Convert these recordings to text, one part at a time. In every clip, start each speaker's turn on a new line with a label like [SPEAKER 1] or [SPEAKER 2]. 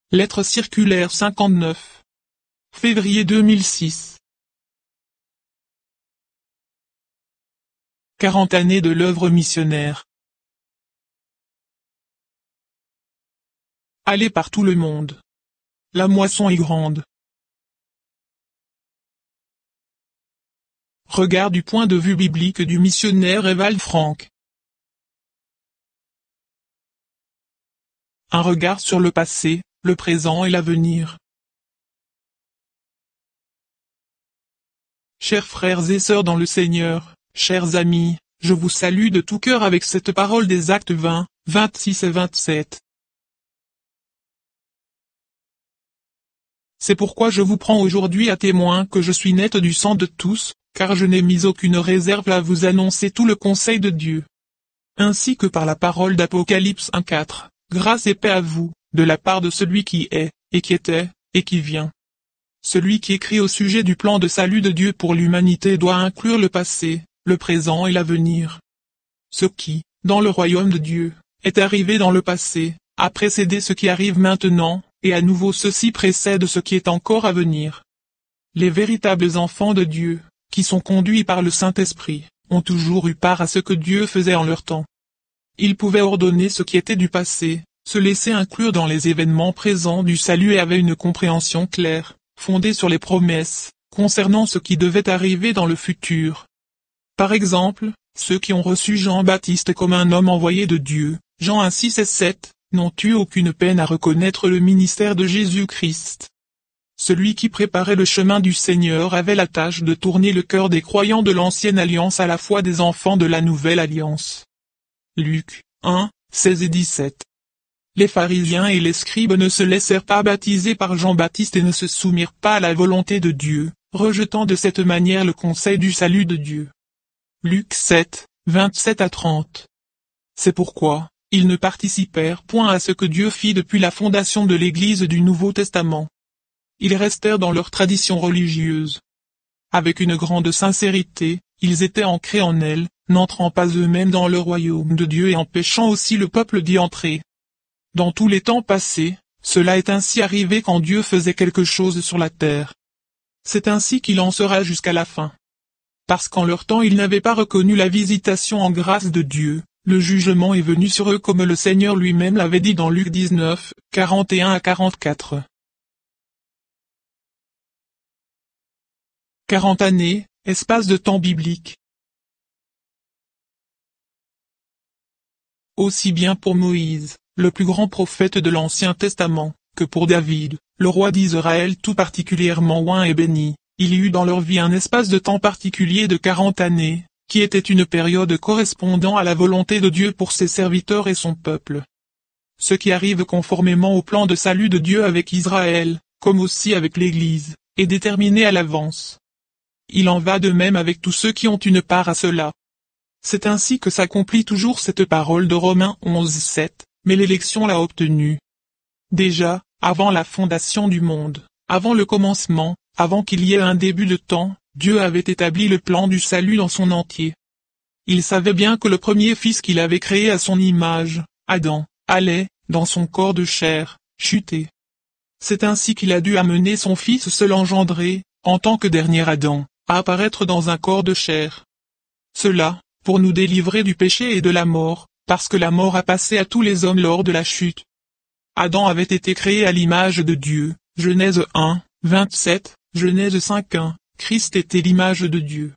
[SPEAKER 1] Lettre circulaire 59. Février 2006. 40 années de l'œuvre missionnaire. Allez par tout le monde. La moisson est grande. Regard du point de vue biblique du missionnaire Ewald Frank. Un regard sur le passé, le présent et l'avenir. Chers frères et sœurs dans le Seigneur, chers amis, je vous salue de tout cœur avec cette parole des Actes 20, 26 et 27. C'est pourquoi je vous prends aujourd'hui à témoin que je suis net du sang de tous, car je n'ai mis aucune réserve à vous annoncer tout le conseil de Dieu. Ainsi que par la parole d'Apocalypse 1:4, grâce et paix à vous, de la part de celui qui est, et qui était, et qui vient. Celui qui écrit au sujet du plan de salut de Dieu pour l'humanité doit inclure le passé, le présent et l'avenir. Ce qui, dans le royaume de Dieu, est arrivé dans le passé, a précédé ce qui arrive maintenant, et à nouveau ceci précède ce qui est encore à venir. Les véritables enfants de Dieu, qui sont conduits par le Saint-Esprit, ont toujours eu part à ce que Dieu faisait en leur temps. Ils pouvaient ordonner ce qui était du passé, se laisser inclure dans les événements présents du salut et avaient une compréhension claire, fondée sur les promesses, concernant ce qui devait arriver dans le futur. Par exemple, ceux qui ont reçu Jean-Baptiste comme un homme envoyé de Dieu, Jean 1, 6 et 7, n'ont eu aucune peine à reconnaître le ministère de Jésus-Christ. Celui qui préparait le chemin du Seigneur avait la tâche de tourner le cœur des croyants de l'ancienne alliance à la foi des enfants de la nouvelle alliance. Luc 1, 16 et 17. Les pharisiens et les scribes ne se laissèrent pas baptiser par Jean-Baptiste et ne se soumirent pas à la volonté de Dieu, rejetant de cette manière le conseil du salut de Dieu. Luc 7, 27 à 30. C'est pourquoi, ils ne participèrent point à ce que Dieu fit depuis la fondation de l'Église du Nouveau Testament. Ils restèrent dans leur tradition religieuse. Avec une grande sincérité, ils étaient ancrés en elle, n'entrant pas eux-mêmes dans le royaume de Dieu et empêchant aussi le peuple d'y entrer. Dans tous les temps passés, cela est ainsi arrivé quand Dieu faisait quelque chose sur la terre. C'est ainsi qu'il en sera jusqu'à la fin. Parce qu'en leur temps ils n'avaient pas reconnu la visitation en grâce de Dieu, le jugement est venu sur eux comme le Seigneur lui-même l'avait dit dans Luc 19, 41 à 44. 40 années, espace de temps biblique. Aussi bien pour Moïse, le plus grand prophète de l'Ancien Testament, que pour David, le roi d'Israël tout particulièrement oint et béni, il y eut dans leur vie un espace de temps particulier de 40 années, qui était une période correspondant à la volonté de Dieu pour ses serviteurs et son peuple. Ce qui arrive conformément au plan de salut de Dieu avec Israël, comme aussi avec l'Église, est déterminé à l'avance. Il en va de même avec tous ceux qui ont une part à cela. C'est ainsi que s'accomplit toujours cette parole de Romains 11, 7, mais l'élection l'a obtenue. Déjà, avant la fondation du monde, avant le commencement, avant qu'il y ait un début de temps, Dieu avait établi le plan du salut dans son entier. Il savait bien que le premier fils qu'il avait créé à son image, Adam, allait, dans son corps de chair, chuter. C'est ainsi qu'il a dû amener son fils seul engendré, en tant que dernier Adam, à apparaître dans un corps de chair. Cela, pour nous délivrer du péché et de la mort, parce que la mort a passé à tous les hommes lors de la chute. Adam avait été créé à l'image de Dieu, Genèse 1, 27, Genèse 5, 1, Christ était l'image de Dieu.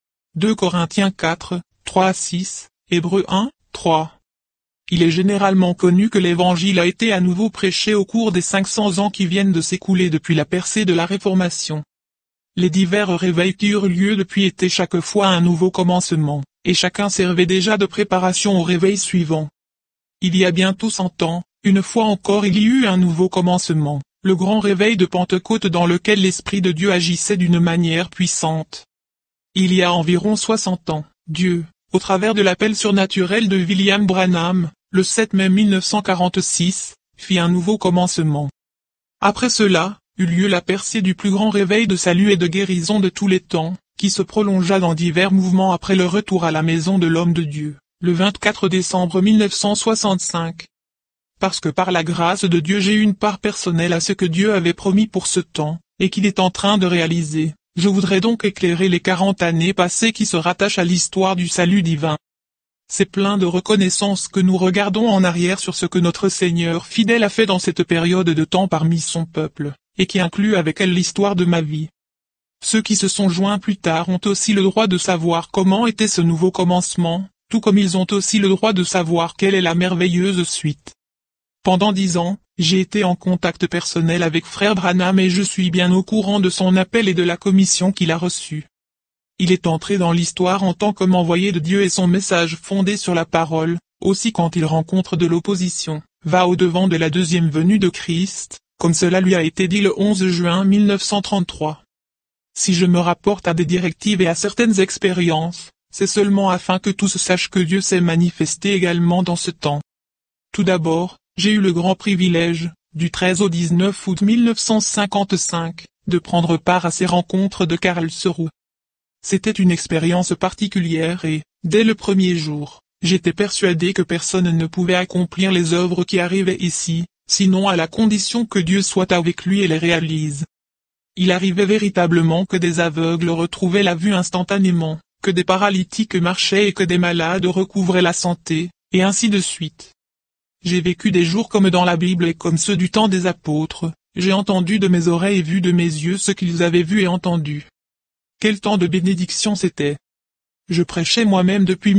[SPEAKER 1] 2 Corinthiens 4, 3 à 6, Hébreux 1, 3. Il est généralement connu que l'Évangile a été à nouveau prêché au cours des 500 ans qui viennent de s'écouler depuis la percée de la Réformation. Les divers réveils qui eurent lieu depuis étaient chaque fois un nouveau commencement, et chacun servait déjà de préparation au réveil suivant. Il y a bientôt 100 ans, une fois encore il y eut un nouveau commencement, le grand réveil de Pentecôte dans lequel l'Esprit de Dieu agissait d'une manière puissante. Il y a environ 60 ans, Dieu, au travers de l'appel surnaturel de William Branham, le 7 mai 1946, fit un nouveau commencement. Après cela, eut lieu la percée du plus grand réveil de salut et de guérison de tous les temps, qui se prolongea dans divers mouvements après le retour à la maison de l'homme de Dieu, le 24 décembre 1965. parce que par la grâce de Dieu j'ai une part personnelle à ce que Dieu avait promis pour ce temps, et qu'il est en train de réaliser. Je voudrais donc éclairer les 40 années passées qui se rattachent à l'histoire du salut divin. C'est plein de reconnaissance que nous regardons en arrière sur ce que notre Seigneur fidèle a fait dans cette période de temps parmi son peuple, et qui inclut avec elle l'histoire de ma vie. Ceux qui se sont joints plus tard ont aussi le droit de savoir comment était ce nouveau commencement, tout comme ils ont aussi le droit de savoir quelle est la merveilleuse suite. Pendant 10 ans, j'ai été en contact personnel avec Frère Branham et je suis bien au courant de son appel et de la commission qu'il a reçue. Il est entré dans l'histoire en tant qu'envoyé de Dieu et son message fondé sur la parole, aussi quand il rencontre de l'opposition, va au-devant de la deuxième venue de Christ, comme cela lui a été dit le 11 juin 1933. Si je me rapporte à des directives et à certaines expériences, c'est seulement afin que tous sachent que Dieu s'est manifesté également dans ce temps. Tout d'abord, j'ai eu le grand privilège, du 13 au 19 août 1955, de prendre part à ces rencontres de Karlsruhe. C'était une expérience particulière et, dès le premier jour, j'étais persuadé que personne ne pouvait accomplir les œuvres qui arrivaient ici, sinon à la condition que Dieu soit avec lui et les réalise. Il arrivait véritablement que des aveugles retrouvaient la vue instantanément, que des paralytiques marchaient et que des malades recouvraient la santé, et ainsi de suite. J'ai vécu des jours comme dans la Bible et comme ceux du temps des apôtres, j'ai entendu de mes oreilles et vu de mes yeux ce qu'ils avaient vu et entendu. Quel temps de bénédiction c'était! Je prêchais moi-même depuis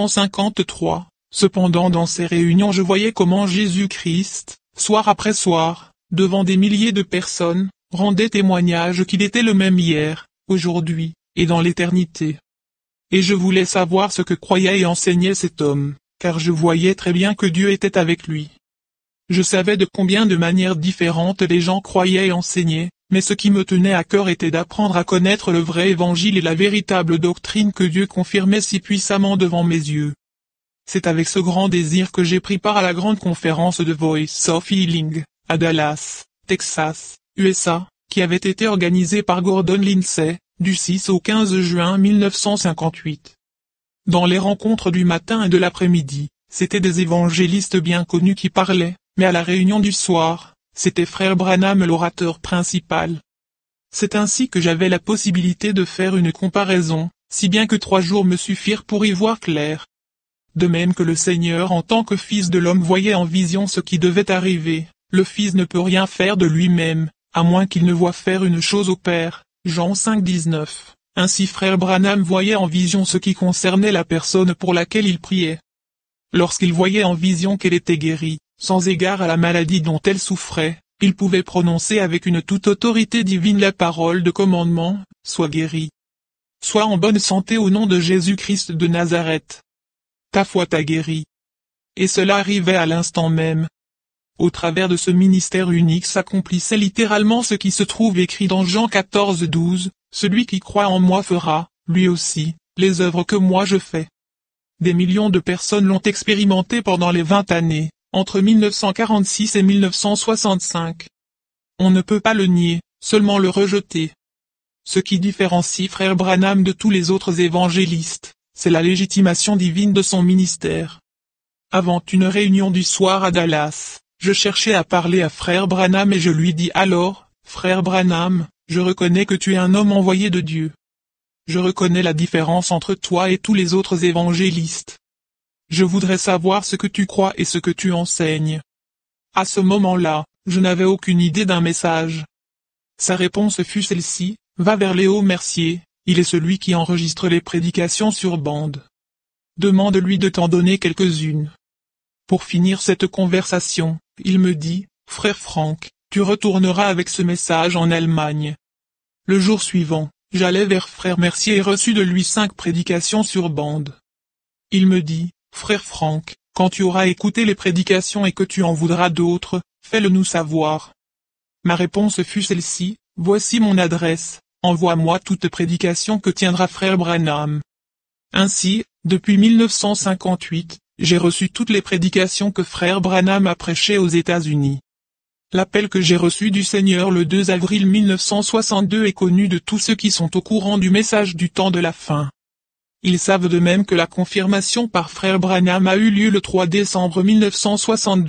[SPEAKER 1] 1953, cependant dans ces réunions je voyais comment Jésus-Christ, soir après soir, devant des milliers de personnes, rendait témoignage qu'il était le même hier, aujourd'hui, et dans l'éternité. Et je voulais savoir ce que croyait et enseignait cet homme, car je voyais très bien que Dieu était avec lui. Je savais de combien de manières différentes les gens croyaient et enseignaient, mais ce qui me tenait à cœur était d'apprendre à connaître le vrai évangile et la véritable doctrine que Dieu confirmait si puissamment devant mes yeux. C'est avec ce grand désir que j'ai pris part à la grande conférence de Voice of Healing, à Dallas, Texas, USA, qui avait été organisée par Gordon Lindsay, du 6 au 15 juin 1958. Dans les rencontres du matin et de l'après-midi, c'étaient des évangélistes bien connus qui parlaient, mais à la réunion du soir, c'était Frère Branham l'orateur principal. C'est ainsi que j'avais la possibilité de faire une comparaison, si bien que 3 jours me suffirent pour y voir clair. De même que le Seigneur en tant que Fils de l'homme voyait en vision ce qui devait arriver, le Fils ne peut rien faire de lui-même, à moins qu'il ne voie faire une chose au Père, Jean 5,19. Ainsi Frère Branham voyait en vision ce qui concernait la personne pour laquelle il priait. Lorsqu'il voyait en vision qu'elle était guérie, sans égard à la maladie dont elle souffrait, il pouvait prononcer avec une toute autorité divine la parole de commandement, « Sois guéri. Sois en bonne santé au nom de Jésus-Christ de Nazareth. Ta foi t'a guéri. » Et cela arrivait à l'instant même. Au travers de ce ministère unique s'accomplissait littéralement ce qui se trouve écrit dans Jean 14,12, « Celui qui croit en moi fera, lui aussi, les œuvres que moi je fais. » Des millions de personnes l'ont expérimenté pendant les 20 années, entre 1946 et 1965. On ne peut pas le nier, seulement le rejeter. Ce qui différencie Frère Branham de tous les autres évangélistes, c'est la légitimation divine de son ministère. Avant une réunion du soir à Dallas, je cherchais à parler à Frère Branham et je lui dis alors, « Frère Branham, je reconnais que tu es un homme envoyé de Dieu. Je reconnais la différence entre toi et tous les autres évangélistes. Je voudrais savoir ce que tu crois et ce que tu enseignes. » À ce moment-là, je n'avais aucune idée d'un message. Sa réponse fut celle-ci, « Va vers Léo Mercier, il est celui qui enregistre les prédications sur bande. Demande-lui de t'en donner quelques-unes. » Pour finir cette conversation, il me dit, « Frère Franck, tu retourneras avec ce message en Allemagne. » Le jour suivant, j'allai vers Frère Mercier et reçus de lui 5 prédications sur bande. Il me dit, « Frère Franck, quand tu auras écouté les prédications et que tu en voudras d'autres, fais-le nous savoir. » Ma réponse fut celle-ci, « Voici mon adresse, envoie-moi toute prédication que tiendra Frère Branham. » Ainsi, depuis 1958, j'ai reçu toutes les prédications que Frère Branham a prêchées aux États-Unis. L'appel que j'ai reçu du Seigneur le 2 avril 1962 est connu de tous ceux qui sont au courant du message du temps de la fin. Ils savent de même que la confirmation par Frère Branham a eu lieu le 3 décembre 1962,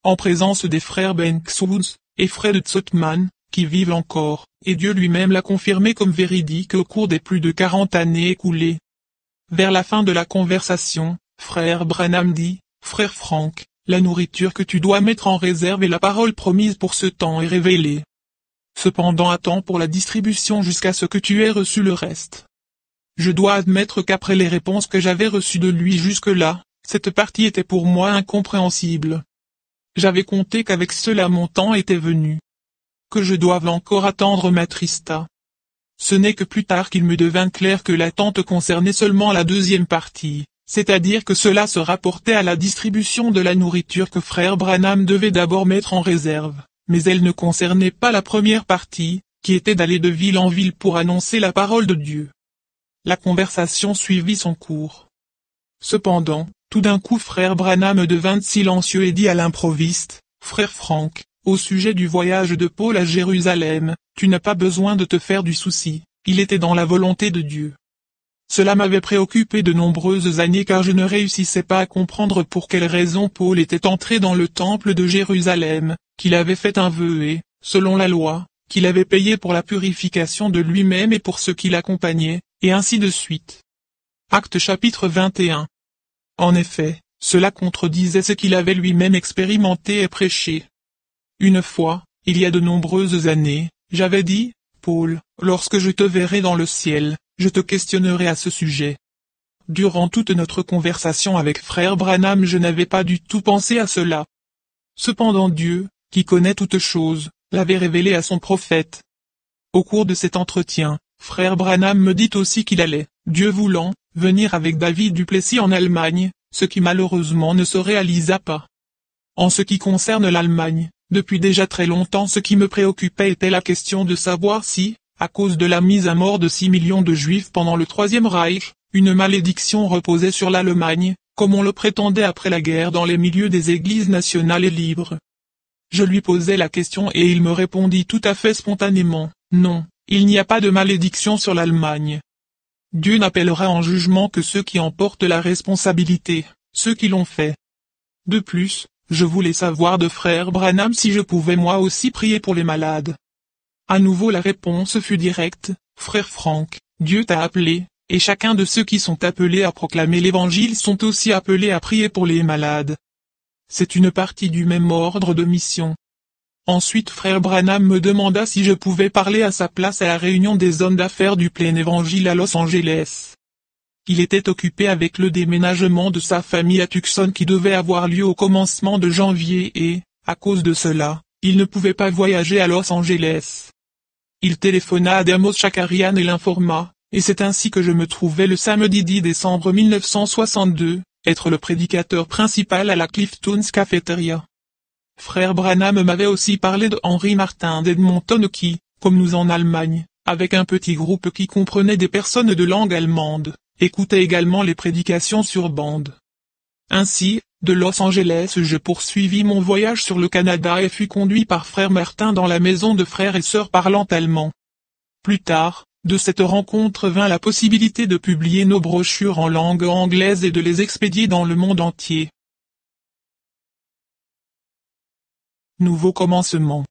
[SPEAKER 1] en présence des frères Benxouz et Fred Zottmann, qui vivent encore, et Dieu lui-même l'a confirmé comme véridique au cours des plus de 40 années écoulées. Vers la fin de la conversation, frère Branham dit, « Frère Frank, la nourriture que tu dois mettre en réserve et la parole promise pour ce temps est révélée. Cependant attends pour la distribution jusqu'à ce que tu aies reçu le reste. » Je dois admettre qu'après les réponses que j'avais reçues de lui jusque-là, cette partie était pour moi incompréhensible. J'avais compté qu'avec cela mon temps était venu. Que je doive encore attendre m'attrista. Ce n'est que plus tard qu'il me devint clair que l'attente concernait seulement la deuxième partie, c'est-à-dire que cela se rapportait à la distribution de la nourriture que frère Branham devait d'abord mettre en réserve, mais elle ne concernait pas la première partie, qui était d'aller de ville en ville pour annoncer la parole de Dieu. La conversation suivit son cours. Cependant, tout d'un coup frère Branham devint silencieux et dit à l'improviste, « Frère Frank, au sujet du voyage de Paul à Jérusalem, tu n'as pas besoin de te faire du souci, il était dans la volonté de Dieu. » Cela m'avait préoccupé de nombreuses années car je ne réussissais pas à comprendre pour quelle raison Paul était entré dans le temple de Jérusalem, qu'il avait fait un vœu et, selon la loi, qu'il avait payé pour la purification de lui-même et pour ceux qui l'accompagnaient, et ainsi de suite. Actes chapitre 21. En effet, cela contredisait ce qu'il avait lui-même expérimenté et prêché. Une fois, il y a de nombreuses années, j'avais dit, « Paul, lorsque je te verrai dans le ciel, je te questionnerai à ce sujet. » Durant toute notre conversation avec frère Branham je n'avais pas du tout pensé à cela. Cependant Dieu, qui connaît toutes choses, l'avait révélé à son prophète. Au cours de cet entretien, frère Branham me dit aussi qu'il allait, Dieu voulant, venir avec David Duplessis en Allemagne, ce qui malheureusement ne se réalisa pas. En ce qui concerne l'Allemagne, depuis déjà très longtemps ce qui me préoccupait était la question de savoir si, à cause de la mise à mort de 6 millions de Juifs pendant le Troisième Reich, une malédiction reposait sur l'Allemagne, comme on le prétendait après la guerre dans les milieux des églises nationales et libres. Je lui posai la question et il me répondit tout à fait spontanément, « Non, il n'y a pas de malédiction sur l'Allemagne. Dieu n'appellera en jugement que ceux qui en portent la responsabilité, ceux qui l'ont fait. » De plus, je voulais savoir de frère Branham si je pouvais moi aussi prier pour les malades. À nouveau la réponse fut directe, « Frère Frank, Dieu t'a appelé, et chacun de ceux qui sont appelés à proclamer l'Évangile sont aussi appelés à prier pour les malades. » C'est une partie du même ordre de mission. Ensuite frère Branham me demanda si je pouvais parler à sa place à la réunion des hommes d'affaires du Plein Évangile à Los Angeles. Il était occupé avec le déménagement de sa famille à Tucson qui devait avoir lieu au commencement de janvier et, à cause de cela, il ne pouvait pas voyager à Los Angeles. Il téléphona à Damos Shakarian et l'informa, et c'est ainsi que je me trouvais le samedi 10 décembre 1962, être le prédicateur principal à la Clifton's Cafeteria. Frère Branham m'avait aussi parlé de Henry Martin d'Edmonton qui, comme nous en Allemagne, avec un petit groupe qui comprenait des personnes de langue allemande, écoutait également les prédications sur bande. Ainsi, de Los Angeles je poursuivis mon voyage sur le Canada et fus conduit par frère Martin dans la maison de frères et sœurs parlant allemand. Plus tard, de cette rencontre vint la possibilité de publier nos brochures en langue anglaise et de les expédier dans le monde entier. Nouveau commencement.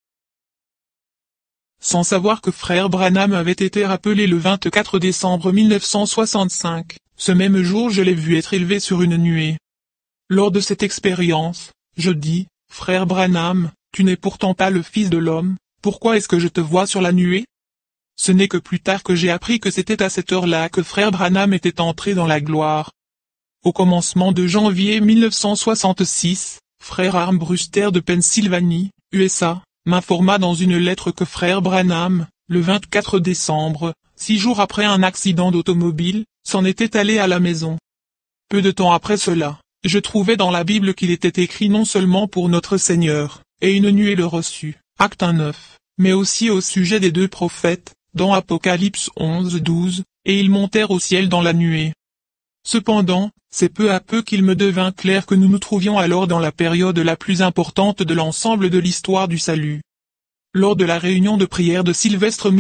[SPEAKER 1] Sans savoir que frère Branham avait été rappelé le 24 décembre 1965, ce même jour je l'ai vu être élevé sur une nuée. Lors de cette expérience, je dis, « Frère Branham, tu n'es pourtant pas le Fils de l'homme, pourquoi est-ce que je te vois sur la nuée ?» Ce n'est que plus tard que j'ai appris que c'était à cette heure-là que frère Branham était entré dans la gloire. Au commencement de janvier 1966, frère Armbruster de Pennsylvanie, USA, m'informa dans une lettre que frère Branham, le 24 décembre, 6 jours après un accident d'automobile, s'en était allé à la maison. Peu de temps après cela, je trouvais dans la Bible qu'il était écrit non seulement pour notre Seigneur, et une nuée le reçut, acte 1:9, mais aussi au sujet des 2 prophètes, dans Apocalypse 11:12, et ils montèrent au ciel dans la nuée. Cependant, c'est peu à peu qu'il me devint clair que nous nous trouvions alors dans la période la plus importante de l'ensemble de l'histoire du salut. Lors de la réunion de prière de Sylvestre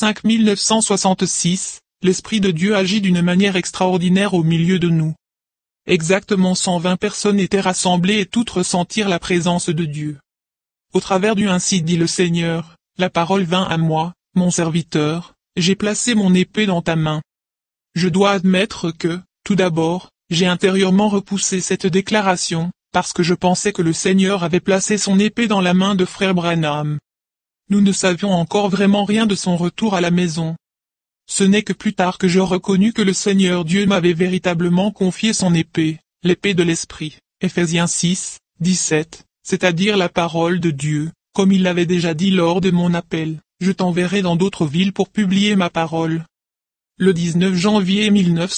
[SPEAKER 1] 1965-1966, l'Esprit de Dieu agit d'une manière extraordinaire au milieu de nous. Exactement 120 personnes étaient rassemblées et toutes ressentirent la présence de Dieu. Au travers du ainsi dit le Seigneur, la parole vint à moi, mon serviteur, j'ai placé mon épée dans ta main. Je dois admettre que, tout d'abord, j'ai intérieurement repoussé cette déclaration, parce que je pensais que le Seigneur avait placé son épée dans la main de frère Branham. Nous ne savions encore vraiment rien de son retour à la maison. Ce n'est que plus tard que je reconnus que le Seigneur Dieu m'avait véritablement confié son épée, l'épée de l'Esprit, Ephésiens 6, 17, c'est-à-dire la parole de Dieu, comme il l'avait déjà dit lors de mon appel, je t'enverrai dans d'autres villes pour publier ma parole. Le 19 janvier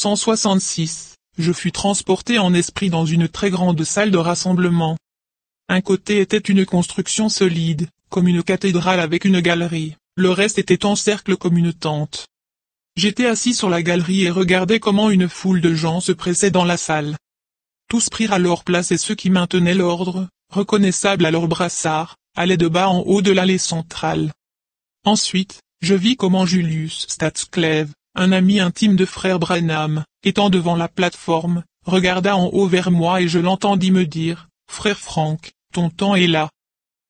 [SPEAKER 1] 1966, je fus transporté en esprit dans une très grande salle de rassemblement. Un côté était une construction solide, comme une cathédrale avec une galerie, le reste était en cercle comme une tente. J'étais assis sur la galerie et regardais comment une foule de gens se pressait dans la salle. Tous prirent à leur place et ceux qui maintenaient l'ordre, reconnaissables à leurs brassards, allaient de bas en haut de l'allée centrale. Ensuite, je vis comment Julius Statzcleve, un ami intime de frère Branham, étant devant la plateforme, regarda en haut vers moi et je l'entendis me dire, « Frère Frank, ton temps est là. Descends. »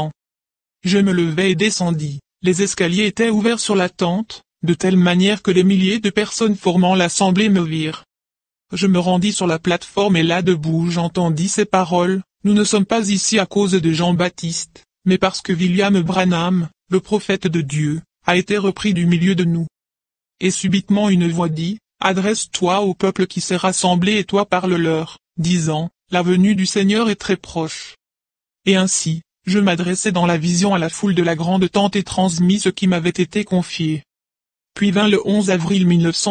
[SPEAKER 1] Je me levai et descendis, les escaliers étaient ouverts sur la tente, de telle manière que les milliers de personnes formant l'assemblée me virent. Je me rendis sur la plateforme et là debout j'entendis ces paroles, « Nous ne sommes pas ici à cause de Jean-Baptiste, mais parce que William Branham, le prophète de Dieu, a été repris du milieu de nous. » Et subitement une voix dit, « Adresse-toi au peuple qui s'est rassemblé et toi parle-leur, disant, la venue du Seigneur est très proche. » Et ainsi, je m'adressai dans la vision à la foule de la grande tente et transmis ce qui m'avait été confié. Puis vint le 11 avril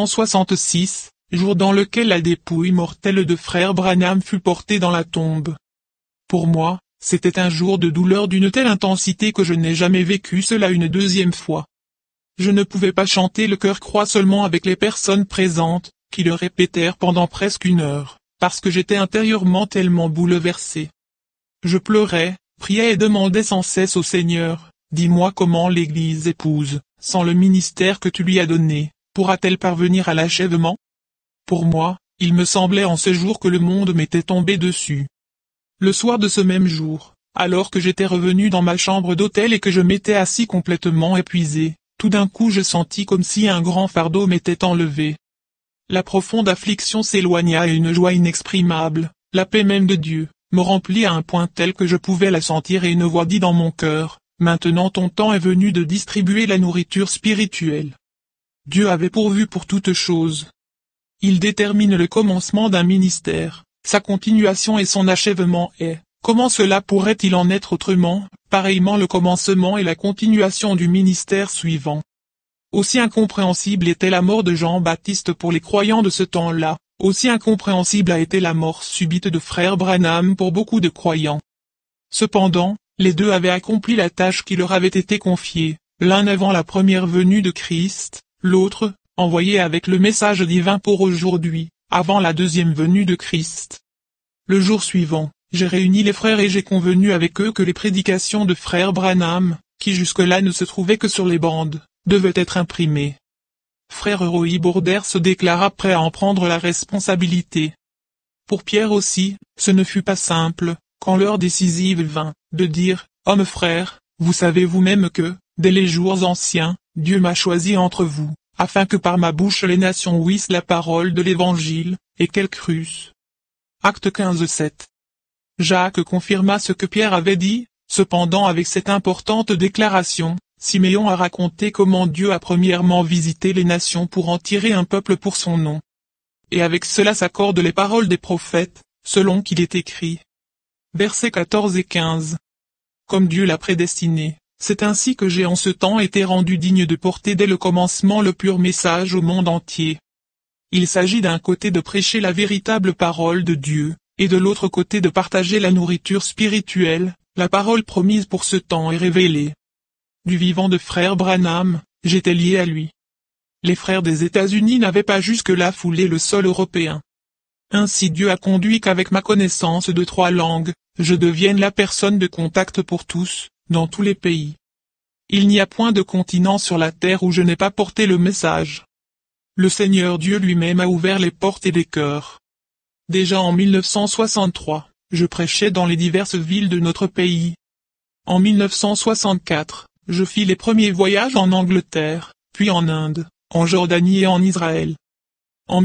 [SPEAKER 1] 1966, jour dans lequel la dépouille mortelle de frère Branham fut portée dans la tombe. Pour moi, c'était un jour de douleur d'une telle intensité que je n'ai jamais vécu cela une deuxième fois. Je ne pouvais pas chanter le cœur croix seulement avec les personnes présentes, qui le répétèrent pendant presque une heure, parce que j'étais intérieurement tellement bouleversé. Je pleurais, priais et demandais sans cesse au Seigneur, dis-moi comment l'Église épouse, sans le ministère que tu lui as donné, pourra-t-elle parvenir à l'achèvement? Pour moi, il me semblait en ce jour que le monde m'était tombé dessus. Le soir de ce même jour, alors que j'étais revenu dans ma chambre d'hôtel et que je m'étais assis complètement épuisé, tout d'un coup je sentis comme si un grand fardeau m'était enlevé. La profonde affliction s'éloigna et une joie inexprimable, la paix même de Dieu, me remplit à un point tel que je pouvais la sentir et une voix dit dans mon cœur, « Maintenant ton temps est venu de distribuer la nourriture spirituelle. » Dieu avait pourvu pour toutes choses. Il détermine le commencement d'un ministère, sa continuation et son achèvement est, comment cela pourrait-il en être autrement, pareillement le commencement et la continuation du ministère suivant. Aussi incompréhensible était la mort de Jean-Baptiste pour les croyants de ce temps-là, aussi incompréhensible a été la mort subite de frère Branham pour beaucoup de croyants. Cependant, les deux avaient accompli la tâche qui leur avait été confiée, l'un avant la première venue de Christ, l'autre, envoyé avec le message divin pour aujourd'hui, avant la deuxième venue de Christ. Le jour suivant, j'ai réuni les frères et j'ai convenu avec eux que les prédications de frère Branham, qui jusque-là ne se trouvaient que sur les bandes, devaient être imprimées. Frère Roy Bourder se déclara prêt à en prendre la responsabilité. Pour Pierre aussi, ce ne fut pas simple, quand l'heure décisive vint, de dire, « Hommes frères, vous savez vous-même que, dès les jours anciens, Dieu m'a choisi entre vous, afin que par ma bouche les nations ouïssent la parole de l'Évangile, et qu'elles crussent. » Acte 15:7. Jacques confirma ce que Pierre avait dit, cependant avec cette importante déclaration, Siméon a raconté comment Dieu a premièrement visité les nations pour en tirer un peuple pour son nom. Et avec cela s'accordent les paroles des prophètes, selon qu'il est écrit. Versets 14 et 15. Comme Dieu l'a prédestiné, c'est ainsi que j'ai en ce temps été rendu digne de porter dès le commencement le pur message au monde entier. Il s'agit d'un côté de prêcher la véritable parole de Dieu, et de l'autre côté de partager la nourriture spirituelle, la parole promise pour ce temps est révélée. Du vivant de frère Branham, j'étais lié à lui. Les frères des États-Unis n'avaient pas jusque-là foulé le sol européen. Ainsi Dieu a conduit qu'avec ma connaissance de 3 langues, je devienne la personne de contact pour tous, dans tous les pays. Il n'y a point de continent sur la terre où je n'ai pas porté le message. Le Seigneur Dieu lui-même a ouvert les portes et les cœurs. Déjà en 1963, je prêchais dans les diverses villes de notre pays. En 1964, je fis les premiers voyages en Angleterre, puis en Inde, en Jordanie et en Israël. En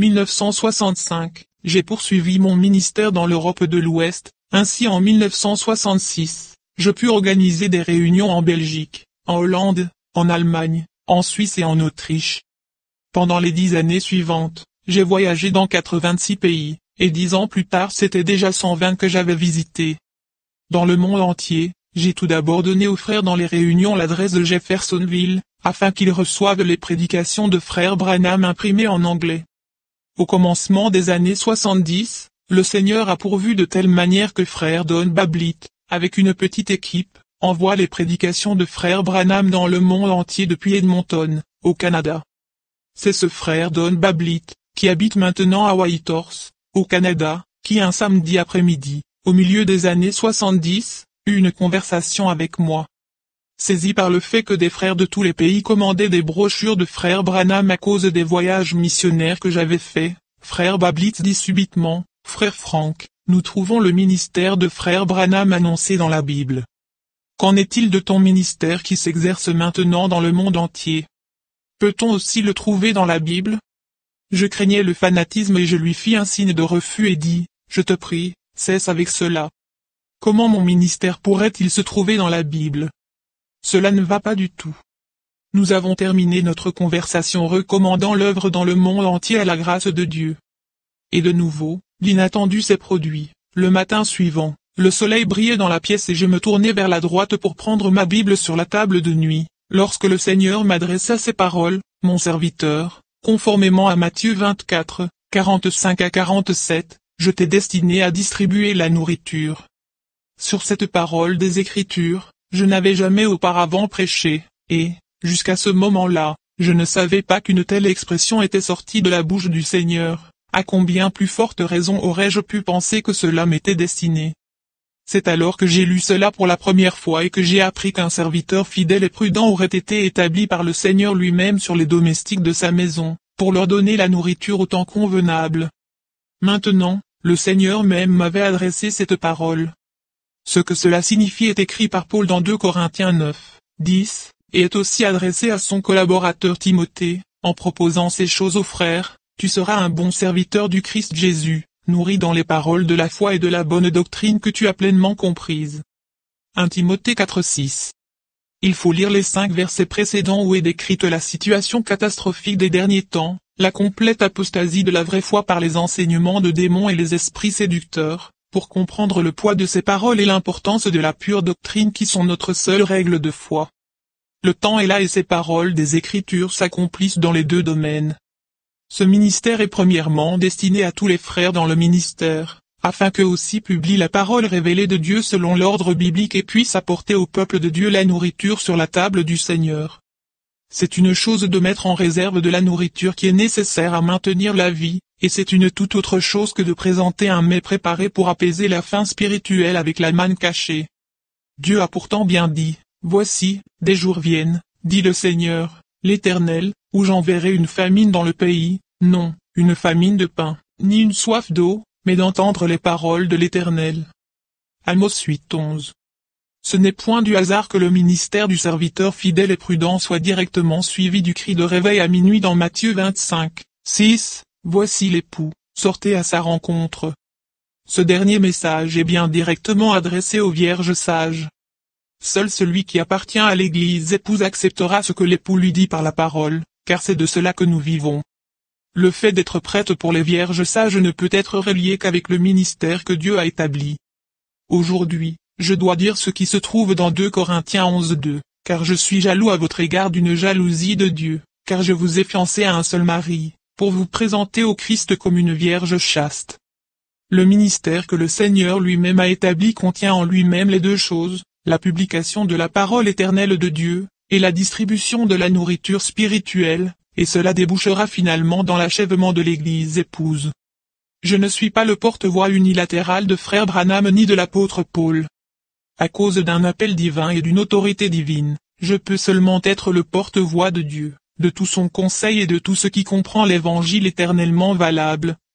[SPEAKER 1] 1965, j'ai poursuivi mon ministère dans l'Europe de l'Ouest, ainsi en 1966, je pus organiser des réunions en Belgique, en Hollande, en Allemagne, en Suisse et en Autriche. Pendant les 10 années suivantes, j'ai voyagé dans 86 pays, et 10 ans plus tard c'était déjà 120 que j'avais visités. Dans le monde entier, j'ai tout d'abord donné aux frères dans les réunions l'adresse de Jeffersonville, afin qu'ils reçoivent les prédications de frère Branham imprimées en anglais. Au commencement des années 70, le Seigneur a pourvu de telle manière que frère Don Babbitt, avec une petite équipe, envoie les prédications de frère Branham dans le monde entier depuis Edmonton, au Canada. C'est ce frère Don Babbitt, qui habite maintenant à Whitehorse, au Canada, qui un samedi après-midi, au milieu des années 70, eut une conversation avec moi. Saisi par le fait que des frères de tous les pays commandaient des brochures de frère Branham à cause des voyages missionnaires que j'avais faits, frère Babbitt dit subitement, « Frère Frank, nous trouvons le ministère de frère Branham annoncé dans la Bible. Qu'en est-il de ton ministère qui s'exerce maintenant dans le monde entier? Peut-on aussi le trouver dans la Bible ?» Je craignais le fanatisme et je lui fis un signe de refus et dis, « Je te prie, cesse avec cela. Comment mon ministère pourrait-il se trouver dans la Bible? Cela ne va pas du tout. » Nous avons terminé notre conversation recommandant l'œuvre dans le monde entier à la grâce de Dieu. Et de nouveau, l'inattendu s'est produit. Le matin suivant, le soleil brillait dans la pièce et je me tournais vers la droite pour prendre ma Bible sur la table de nuit, lorsque le Seigneur m'adressa ces paroles, « Mon serviteur, conformément à Matthieu 24, 45 à 47, je t'ai destiné à distribuer la nourriture. » Sur cette parole des Écritures, je n'avais jamais auparavant prêché, et, jusqu'à ce moment-là, je ne savais pas qu'une telle expression était sortie de la bouche du Seigneur. À combien plus forte raison aurais-je pu penser que cela m'était destiné? C'est alors que j'ai lu cela pour la première fois et que j'ai appris qu'un serviteur fidèle et prudent aurait été établi par le Seigneur lui-même sur les domestiques de sa maison, pour leur donner la nourriture au temps convenable. Maintenant, le Seigneur même m'avait adressé cette parole. Ce que cela signifie est écrit par Paul dans 2 Corinthiens 9, 10, et est aussi adressé à son collaborateur Timothée, en proposant ces choses aux frères. Tu seras un bon serviteur du Christ Jésus, nourri dans les paroles de la foi et de la bonne doctrine que tu as pleinement comprises. 1 Timothée 4:6. Il faut lire les 5 versets précédents où est décrite la situation catastrophique des derniers temps, la complète apostasie de la vraie foi par les enseignements de démons et les esprits séducteurs, pour comprendre le poids de ces paroles et l'importance de la pure doctrine qui sont notre seule règle de foi. Le temps est là et ces paroles des Écritures s'accomplissent dans les 2 domaines. Ce ministère est premièrement destiné à tous les frères dans le ministère, afin qu'eux aussi publient la parole révélée de Dieu selon l'ordre biblique et puissent apporter au peuple de Dieu la nourriture sur la table du Seigneur. C'est une chose de mettre en réserve de la nourriture qui est nécessaire à maintenir la vie, et c'est une toute autre chose que de présenter un mets préparé pour apaiser la faim spirituelle avec la manne cachée. Dieu a pourtant bien dit, « Voici, des jours viennent, dit le Seigneur, l'Éternel, où j'enverrai une famine dans le pays, non, une famine de pain, ni une soif d'eau, mais d'entendre les paroles de l'Éternel. » Amos 8:11. Ce n'est point du hasard que le ministère du serviteur fidèle et prudent soit directement suivi du cri de réveil à minuit dans Matthieu 25, 6, « Voici l'époux, sortez à sa rencontre. » Ce dernier message est bien directement adressé aux vierges sages. Seul celui qui appartient à l'Église épouse acceptera ce que l'époux lui dit par la parole, car c'est de cela que nous vivons. Le fait d'être prête pour les vierges sages ne peut être relié qu'avec le ministère que Dieu a établi. Aujourd'hui, je dois dire ce qui se trouve dans 2 Corinthiens 11:2, car je suis jaloux à votre égard d'une jalousie de Dieu, car je vous ai fiancé à un seul mari, pour vous présenter au Christ comme une vierge chaste. Le ministère que le Seigneur lui-même a établi contient en lui-même les 2 choses, la publication de la parole éternelle de Dieu, et la distribution de la nourriture spirituelle, et cela débouchera finalement dans l'achèvement de l'Église épouse. Je ne suis pas le porte-voix unilatéral de frère Branham ni de l'apôtre Paul. À cause d'un appel divin et d'une autorité divine, je peux seulement être le porte-voix de Dieu, de tout son conseil et de tout ce qui comprend l'Évangile éternellement valable,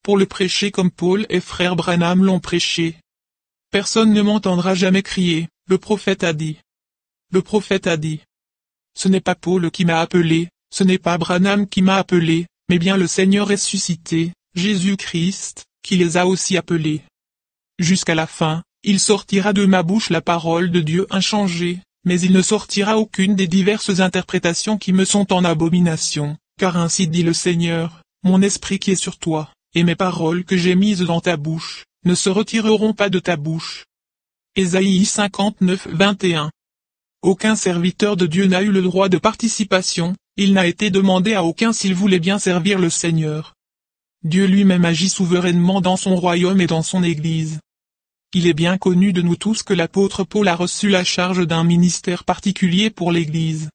[SPEAKER 1] pour le prêcher comme Paul et frère Branham l'ont prêché. Personne ne m'entendra jamais crier, le prophète a dit. Le prophète a dit. Ce n'est pas Paul qui m'a appelé, ce n'est pas Branham qui m'a appelé, mais bien le Seigneur ressuscité, Jésus-Christ, qui les a aussi appelés. Jusqu'à la fin, il sortira de ma bouche la parole de Dieu inchangée, mais il ne sortira aucune des diverses interprétations qui me sont en abomination, car ainsi dit le Seigneur, mon esprit qui est sur toi, et mes paroles que j'ai mises dans ta bouche, ne se retireront pas de ta bouche. Ésaïe 59, 21. Aucun serviteur de Dieu n'a eu le droit de participation, il n'a été demandé à aucun s'il voulait bien servir le Seigneur. Dieu lui-même agit souverainement dans son royaume et dans son Église. Il est bien connu de nous tous que l'apôtre Paul a reçu la charge d'un ministère particulier pour l'Église.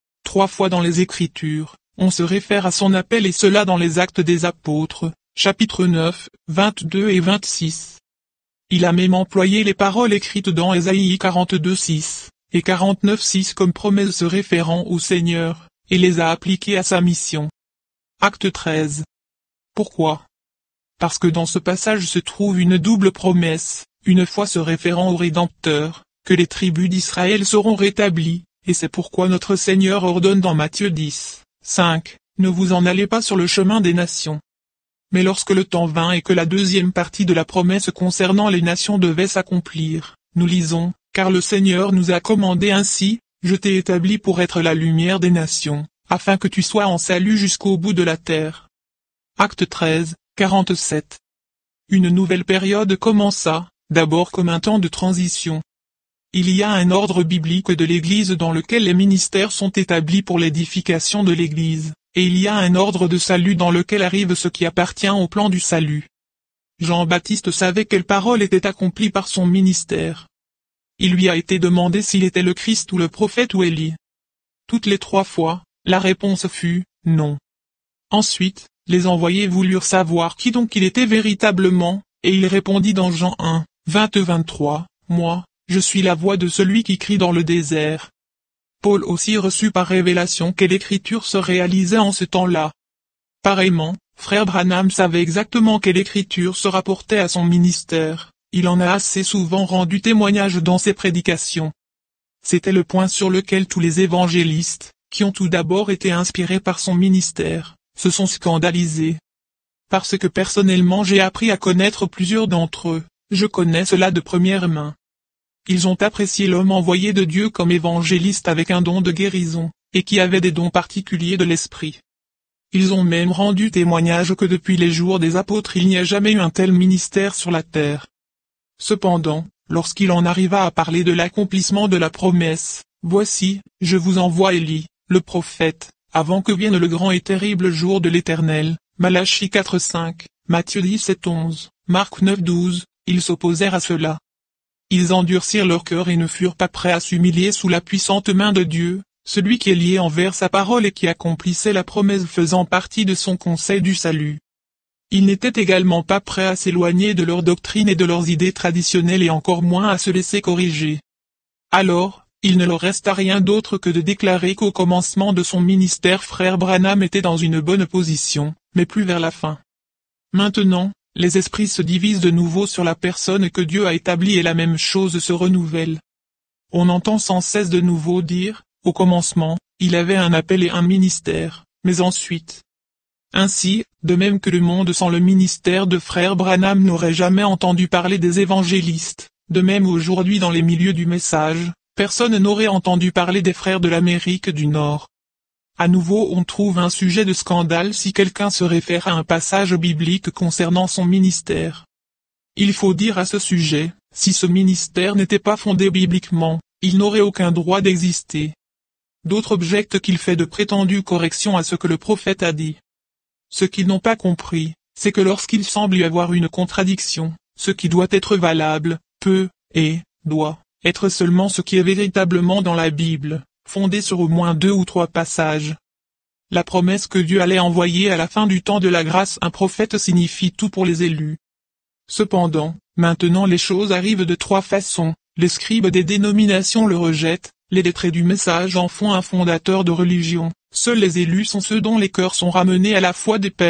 [SPEAKER 1] 3 fois dans les Écritures, on se réfère à son appel et cela dans les Actes des Apôtres, chapitre 9, 22 et 26. Il a même employé les paroles écrites dans Ésaïe 42, 6, et 49, 6 comme promesses se référant au Seigneur, et les a appliquées à sa mission. Acte 13. Pourquoi? Parce que dans ce passage se trouve une double promesse, une fois se référant au Rédempteur, que les tribus d'Israël seront rétablies, et c'est pourquoi notre Seigneur ordonne dans Matthieu 10, 5, ne vous en allez pas sur le chemin des nations. Mais lorsque le temps vint et que la deuxième partie de la promesse concernant les nations devait s'accomplir, nous lisons, car le Seigneur nous a commandé ainsi, je t'ai établi pour être la lumière des nations, afin que tu sois en salut jusqu'au bout de la terre. Acte 13, 47. Une nouvelle période commença, d'abord comme un temps de transition. Il y a un ordre biblique de l'Église dans lequel les ministères sont établis pour l'édification de l'Église, et il y a un ordre de salut dans lequel arrive ce qui appartient au plan du salut. Jean-Baptiste savait quelle parole était accomplie par son ministère. Il lui a été demandé s'il était le Christ ou le prophète ou Élie. Toutes les 3 fois, la réponse fut « non ». Ensuite, les envoyés voulurent savoir qui donc il était véritablement, et il répondit dans Jean 1, 20-23, « Moi, je suis la voix de celui qui crie dans le désert ». Paul aussi reçut par révélation que l'écriture se réalisait en ce temps-là. Pareillement, frère Branham savait exactement quelle écriture se rapportait à son ministère, il en a assez souvent rendu témoignage dans ses prédications. C'était le point sur lequel tous les évangélistes, qui ont tout d'abord été inspirés par son ministère, se sont scandalisés. Parce que personnellement j'ai appris à connaître plusieurs d'entre eux, je connais cela de première main. Ils ont apprécié l'homme envoyé de Dieu comme évangéliste avec un don de guérison, et qui avait des dons particuliers de l'esprit. Ils ont même rendu témoignage que depuis les jours des apôtres il n'y a jamais eu un tel ministère sur la terre. Cependant, lorsqu'il en arriva à parler de l'accomplissement de la promesse, « Voici, je vous envoie Élie, le prophète, avant que vienne le grand et terrible jour de l'Éternel », Malachie 4:5, Matthieu 17:11, Marc 9:12, ils s'opposèrent à cela. Ils endurcirent leur cœur et ne furent pas prêts à s'humilier sous la puissante main de Dieu, celui qui est lié envers sa parole et qui accomplissait la promesse faisant partie de son conseil du salut. Ils n'étaient également pas prêts à s'éloigner de leur doctrine et de leurs idées traditionnelles et encore moins à se laisser corriger. Alors, il ne leur resta rien d'autre que de déclarer qu'au commencement de son ministère frère Branham était dans une bonne position, mais plus vers la fin. Maintenant, les esprits se divisent de nouveau sur la personne que Dieu a établie et la même chose se renouvelle. On entend sans cesse de nouveau dire, au commencement, il avait un appel et un ministère, mais ensuite. Ainsi, de même que le monde sans le ministère de frère Branham n'aurait jamais entendu parler des évangélistes, de même aujourd'hui dans les milieux du message, personne n'aurait entendu parler des frères de l'Amérique du Nord. À nouveau on trouve un sujet de scandale si quelqu'un se réfère à un passage biblique concernant son ministère. Il faut dire à ce sujet, si ce ministère n'était pas fondé bibliquement, il n'aurait aucun droit d'exister. D'autres objectent qu'il fait de prétendues corrections à ce que le prophète a dit. Ce qu'ils n'ont pas compris, c'est que lorsqu'il semble y avoir une contradiction, ce qui doit être valable, peut, et, doit, être seulement ce qui est véritablement dans la Bible, fondé sur au moins 2 ou 3 passages. La promesse que Dieu allait envoyer à la fin du temps de la grâce un prophète signifie tout pour les élus. Cependant, maintenant les choses arrivent de 3 façons, les scribes des dénominations le rejettent, les lettrés du message en font un fondateur de religion, seuls les élus sont ceux dont les cœurs sont ramenés à la foi des pères,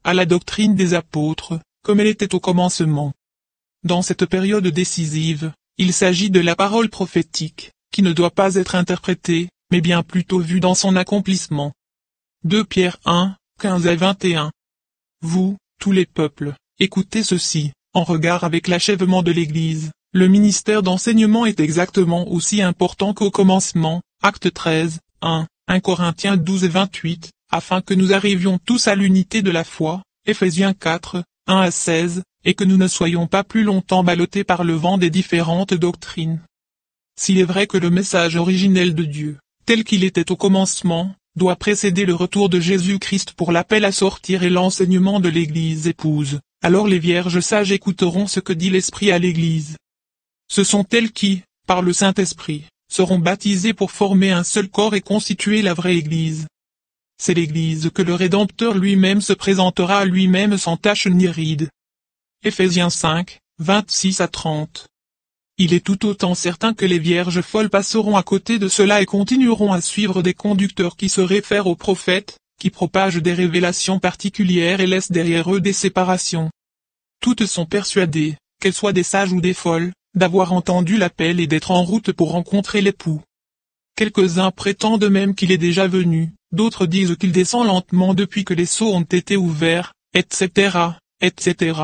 [SPEAKER 1] à la doctrine des apôtres, comme elle était au commencement. Dans cette période décisive, il s'agit de la parole prophétique, qui ne doit pas être interprétée, mais bien plutôt vue dans son accomplissement. 2 Pierre 1, 15 à 21. Vous, tous les peuples, écoutez ceci, en regard avec l'achèvement de l'Église, le ministère d'enseignement est exactement aussi important qu'au commencement, Actes 13, 1 Corinthiens 12 et 28, afin que nous arrivions tous à l'unité de la foi, Ephésiens 4, 1 à 16, et que nous ne soyons pas plus longtemps ballottés par le vent des différentes doctrines. S'il est vrai que le message originel de Dieu, tel qu'il était au commencement, doit précéder le retour de Jésus-Christ pour l'appel à sortir et l'enseignement de l'Église épouse, alors les vierges sages écouteront ce que dit l'Esprit à l'Église. Ce sont elles qui, par le Saint-Esprit, seront baptisées pour former un seul corps et constituer la vraie Église. C'est l'Église que le Rédempteur lui-même se présentera à lui-même sans tache ni ride. Ephésiens 5, 26 à 30. Il est tout autant certain que les vierges folles passeront à côté de cela et continueront à suivre des conducteurs qui se réfèrent aux prophètes, qui propagent des révélations particulières et laissent derrière eux des séparations. Toutes sont persuadées, qu'elles soient des sages ou des folles, d'avoir entendu l'appel et d'être en route pour rencontrer l'époux. Quelques-uns prétendent même qu'il est déjà venu, d'autres disent qu'il descend lentement depuis que les sceaux ont été ouverts, etc., etc.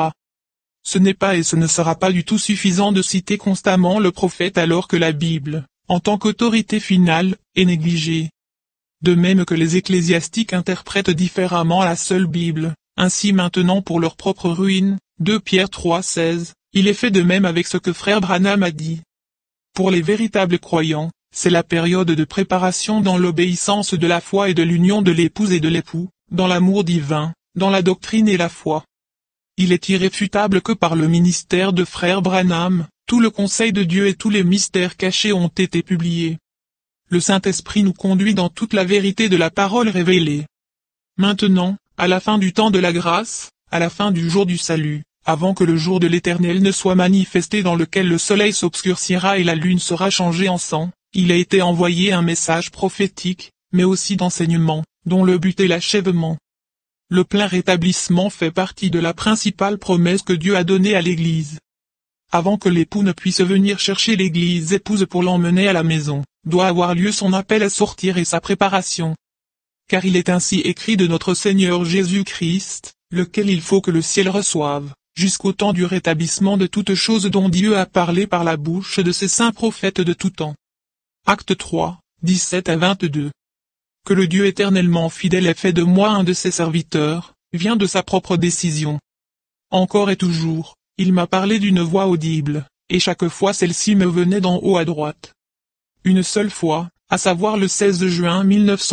[SPEAKER 1] Ce n'est pas et ce ne sera pas du tout suffisant de citer constamment le prophète alors que la Bible, en tant qu'autorité finale, est négligée. De même que les ecclésiastiques interprètent différemment la seule Bible, ainsi maintenant pour leur propre ruine, 2 Pierre 3, 16, il est fait de même avec ce que frère Branham a dit. Pour les véritables croyants, c'est la période de préparation dans l'obéissance de la foi et de l'union de l'épouse et de l'époux, dans l'amour divin, dans la doctrine et la foi. Il est irréfutable que par le ministère de frère Branham, tout le conseil de Dieu et tous les mystères cachés ont été publiés. Le Saint-Esprit nous conduit dans toute la vérité de la parole révélée. Maintenant, à la fin du temps de la grâce, à la fin du jour du salut, avant que le jour de l'Éternel ne soit manifesté dans lequel le soleil s'obscurcira et la lune sera changée en sang, il a été envoyé un message prophétique, mais aussi d'enseignement, dont le but est l'achèvement. Le plein rétablissement fait partie de la principale promesse que Dieu a donnée à l'Église. Avant que l'époux ne puisse venir chercher l'Église épouse pour l'emmener à la maison, doit avoir lieu son appel à sortir et sa préparation. Car il est ainsi écrit de notre Seigneur Jésus-Christ, lequel il faut que le ciel reçoive, jusqu'au temps du rétablissement de toutes choses dont Dieu a parlé par la bouche de ses saints prophètes de tout temps. Acte 3, 17 à 22. Que le Dieu éternellement fidèle ait fait de moi un de ses serviteurs, vient de sa propre décision. Encore et toujours, il m'a parlé d'une voix audible, et chaque fois celle-ci me venait d'en haut à droite. Une seule fois, à savoir le 16 juin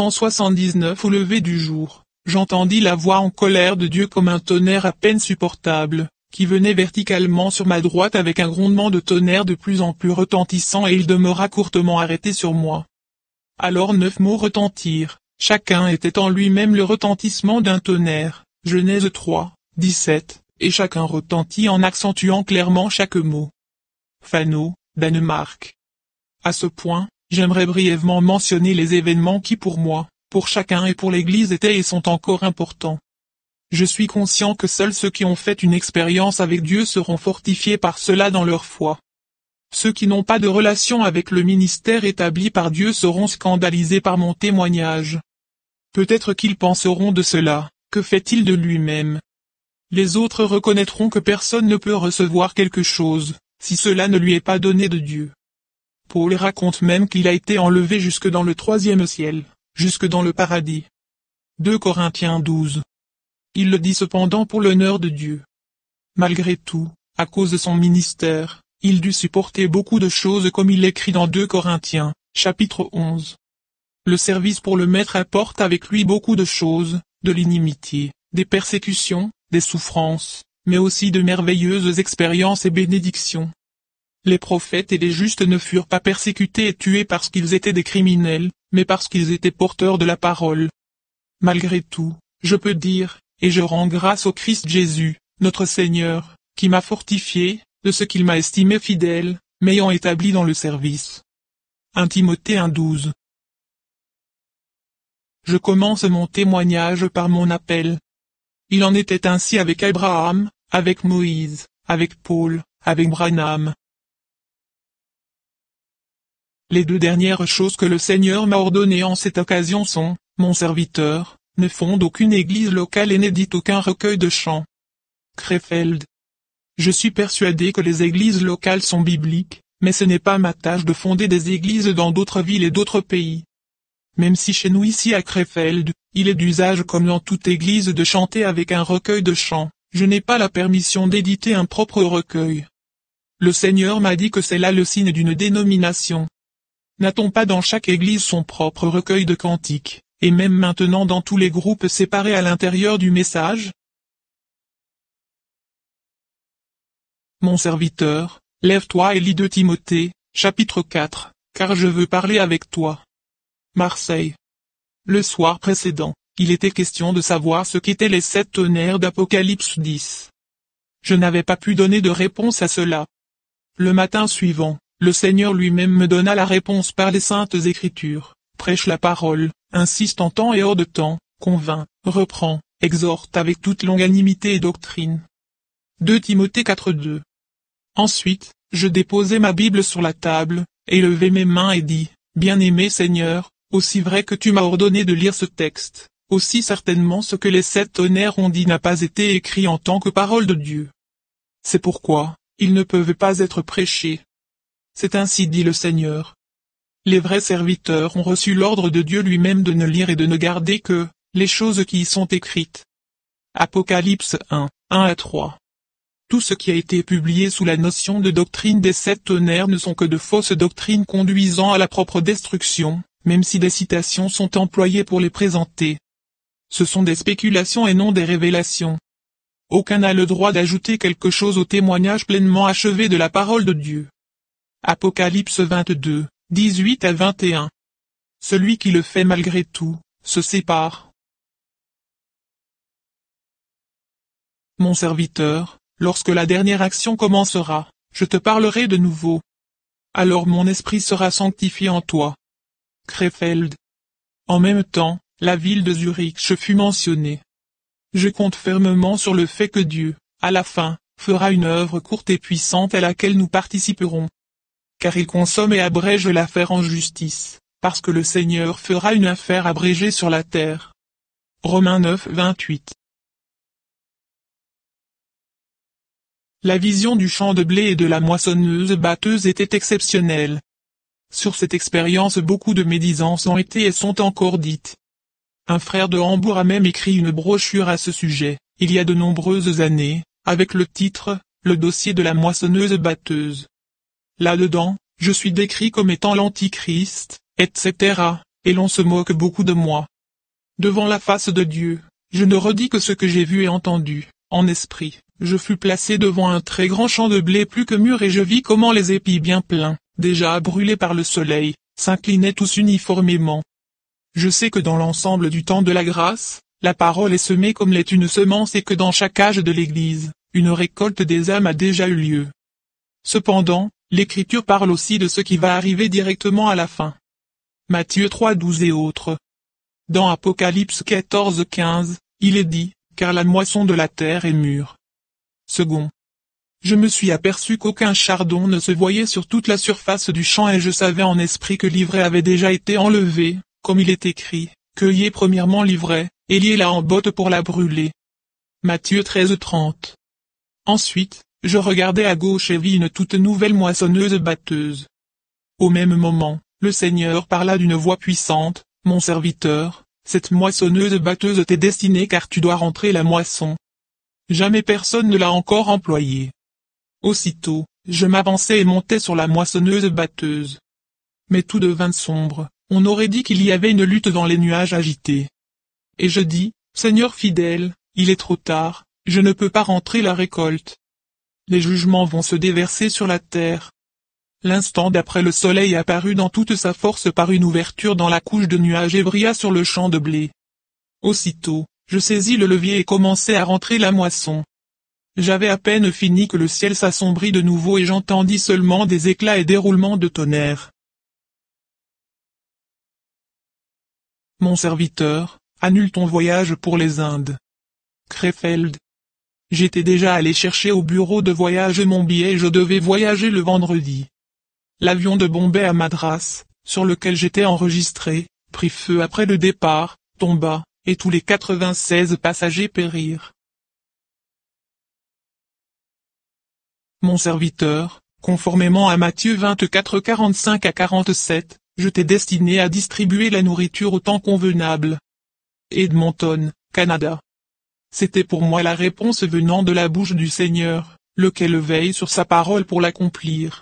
[SPEAKER 1] 1979 au lever du jour, j'entendis la voix en colère de Dieu comme un tonnerre à peine supportable, qui venait verticalement sur ma droite avec un grondement de tonnerre de plus en plus retentissant et il demeura courtement arrêté sur moi. Alors 9 mots retentirent, chacun était en lui-même le retentissement d'un tonnerre, Genèse 3, 17, et chacun retentit en accentuant clairement chaque mot. Fano, Danemark. À ce point, j'aimerais brièvement mentionner les événements qui pour moi, pour chacun et pour l'Église étaient et sont encore importants. Je suis conscient que seuls ceux qui ont fait une expérience avec Dieu seront fortifiés par cela dans leur foi. Ceux qui n'ont pas de relation avec le ministère établi par Dieu seront scandalisés par mon témoignage. Peut-être qu'ils penseront de cela, que fait-il de lui-même? Les autres reconnaîtront que personne ne peut recevoir quelque chose, si cela ne lui est pas donné de Dieu. Paul raconte même qu'il a été enlevé jusque dans le 3e ciel, jusque dans le paradis. 2 Corinthiens 12. Il le dit cependant pour l'honneur de Dieu. Malgré tout, à cause de son ministère, il dut supporter beaucoup de choses comme il l'écrit dans 2 Corinthiens, chapitre 11. Le service pour le Maître apporte avec lui beaucoup de choses, de l'inimitié, des persécutions, des souffrances, mais aussi de merveilleuses expériences et bénédictions. Les prophètes et les justes ne furent pas persécutés et tués parce qu'ils étaient des criminels, mais parce qu'ils étaient porteurs de la parole. Malgré tout, je peux dire, et je rends grâce au Christ Jésus, notre Seigneur, qui m'a fortifié, de ce qu'il m'a estimé fidèle, m'ayant établi dans le service. 1 Timothée 1:12. Je commence mon témoignage par mon appel. Il en était ainsi avec Abraham, avec Moïse, avec Paul, avec Branham. Les deux dernières choses que le Seigneur m'a ordonnées en cette occasion sont, mon serviteur, ne fonde aucune église locale et n'édite aucun recueil de chants. Krefeld. Je suis persuadé que les églises locales sont bibliques, mais ce n'est pas ma tâche de fonder des églises dans d'autres villes et d'autres pays. Même si chez nous ici à Krefeld, il est d'usage comme dans toute église de chanter avec un recueil de chants, je n'ai pas la permission d'éditer un propre recueil. Le Seigneur m'a dit que c'est là le signe d'une dénomination. N'a-t-on pas dans chaque église son propre recueil de cantiques, et même maintenant dans tous les groupes séparés à l'intérieur du message? Mon serviteur, lève-toi et lis 2 Timothée, chapitre 4, car je veux parler avec toi. Marseille. Le soir précédent, il était question de savoir ce qu'étaient les 7 tonnerres d'Apocalypse 10. Je n'avais pas pu donner de réponse à cela. Le matin suivant, le Seigneur lui-même me donna la réponse par les saintes Écritures, prêche la parole, insiste en temps et hors de temps, convainc, reprend, exhorte avec toute longanimité et doctrine. 2 Timothée 4:2. Ensuite, je déposai ma Bible sur la table, et levai mes mains et dis, Bien-aimé Seigneur, aussi vrai que tu m'as ordonné de lire ce texte, aussi certainement ce que les 7 tonnerres ont dit n'a pas été écrit en tant que parole de Dieu. C'est pourquoi, ils ne peuvent pas être prêchés. C'est ainsi dit le Seigneur. Les vrais serviteurs ont reçu l'ordre de Dieu lui-même de ne lire et de ne garder que les choses qui y sont écrites. Apocalypse 1, 1-3. Tout ce qui a été publié sous la notion de doctrine des 7 tonnerres ne sont que de fausses doctrines conduisant à la propre destruction, même si des citations sont employées pour les présenter. Ce sont des spéculations et non des révélations. Aucun n'a le droit d'ajouter quelque chose au témoignage pleinement achevé de la parole de Dieu. Apocalypse 22, 18-21. Celui qui le fait malgré tout, se sépare. Mon serviteur, lorsque la dernière action commencera, je te parlerai de nouveau. Alors mon esprit sera sanctifié en toi. Krefeld. En même temps, la ville de Zurich fut mentionnée. Je compte fermement sur le fait que Dieu, à la fin, fera une œuvre courte et puissante à laquelle nous participerons. Car il consomme et abrège l'affaire en justice, parce que le Seigneur fera une affaire abrégée sur la terre. Romains 9, 28. La vision du champ de blé et de la moissonneuse batteuse était exceptionnelle. Sur cette expérience beaucoup de médisances ont été et sont encore dites. Un frère de Hambourg a même écrit une brochure à ce sujet, il y a de nombreuses années, avec le titre « Le dossier de la moissonneuse batteuse ». Là-dedans, je suis décrit comme étant l'Antichrist, etc., et l'on se moque beaucoup de moi. Devant la face de Dieu, je ne redis que ce que j'ai vu et entendu, en esprit. Je fus placé devant un très grand champ de blé plus que mûr et je vis comment les épis bien pleins, déjà brûlés par le soleil, s'inclinaient tous uniformément. Je sais que dans l'ensemble du temps de la grâce, la parole est semée comme l'est une semence et que dans chaque âge de l'Église, une récolte des âmes a déjà eu lieu. Cependant, l'Écriture parle aussi de ce qui va arriver directement à la fin. Matthieu 3:12 et autres. Dans Apocalypse 14:15, il est dit, car la moisson de la terre est mûre. Second. Je me suis aperçu qu'aucun chardon ne se voyait sur toute la surface du champ et je savais en esprit que l'ivraie avait déjà été enlevée, comme il est écrit, cueillez premièrement l'ivraie, et liez-la en botte pour la brûler. Matthieu 13:30. Ensuite, je regardai à gauche et vis une toute nouvelle moissonneuse batteuse. Au même moment, le Seigneur parla d'une voix puissante, mon serviteur, cette moissonneuse batteuse t'est destinée car tu dois rentrer la moisson. Jamais personne ne l'a encore employée. Aussitôt, je m'avançai et montai sur la moissonneuse batteuse. Mais tout devint sombre, on aurait dit qu'il y avait une lutte dans les nuages agités. Et je dis, Seigneur fidèle, il est trop tard, je ne peux pas rentrer la récolte. Les jugements vont se déverser sur la terre. L'instant d'après le soleil apparut dans toute sa force par une ouverture dans la couche de nuages et brilla sur le champ de blé. Aussitôt, je saisis le levier et commençai à rentrer la moisson. J'avais à peine fini que le ciel s'assombrit de nouveau et j'entendis seulement des éclats et des roulements de tonnerre. Mon serviteur, annule ton voyage pour les Indes. Krefeld. J'étais déjà allé chercher au bureau de voyage mon billet et je devais voyager le vendredi. L'avion de Bombay à Madras, sur lequel j'étais enregistré, prit feu après le départ, tomba, et tous les 96 passagers périrent. Mon serviteur, conformément à Matthieu 24 45 à 47, je t'ai destiné à distribuer la nourriture au temps convenable. Edmonton, Canada. C'était pour moi la réponse venant de la bouche du Seigneur, lequel veille sur sa parole pour l'accomplir.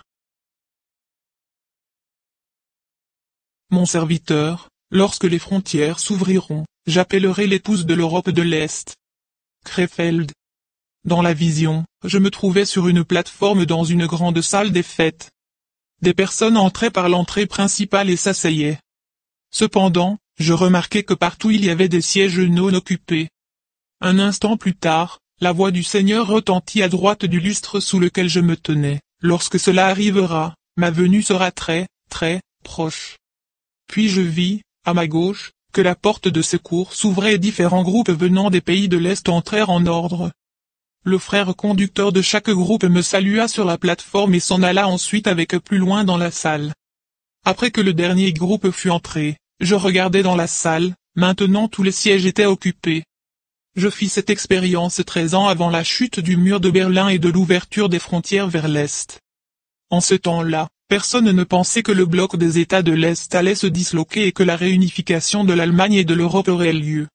[SPEAKER 1] Mon serviteur, lorsque les frontières s'ouvriront, j'appellerai l'épouse de l'Europe de l'Est. Krefeld. Dans la vision, je me trouvais sur une plateforme dans une grande salle des fêtes. Des personnes entraient par l'entrée principale et s'asseyaient. Cependant, je remarquai que partout il y avait des sièges non occupés. Un instant plus tard, la voix du Seigneur retentit à droite du lustre sous lequel je me tenais. Lorsque cela arrivera, ma venue sera très, très, proche. Puis je vis, à ma gauche, que la porte de secours s'ouvrait et différents groupes venant des pays de l'Est entrèrent en ordre. Le frère conducteur de chaque groupe me salua sur la plateforme et s'en alla ensuite avec plus loin dans la salle. Après que le dernier groupe fut entré, je regardai dans la salle, maintenant tous les sièges étaient occupés. Je fis cette expérience 13 ans avant la chute du mur de Berlin et de l'ouverture des frontières vers l'Est. En ce temps-là, personne ne pensait que le bloc des États de l'Est allait se disloquer et que la réunification de l'Allemagne et de l'Europe aurait lieu.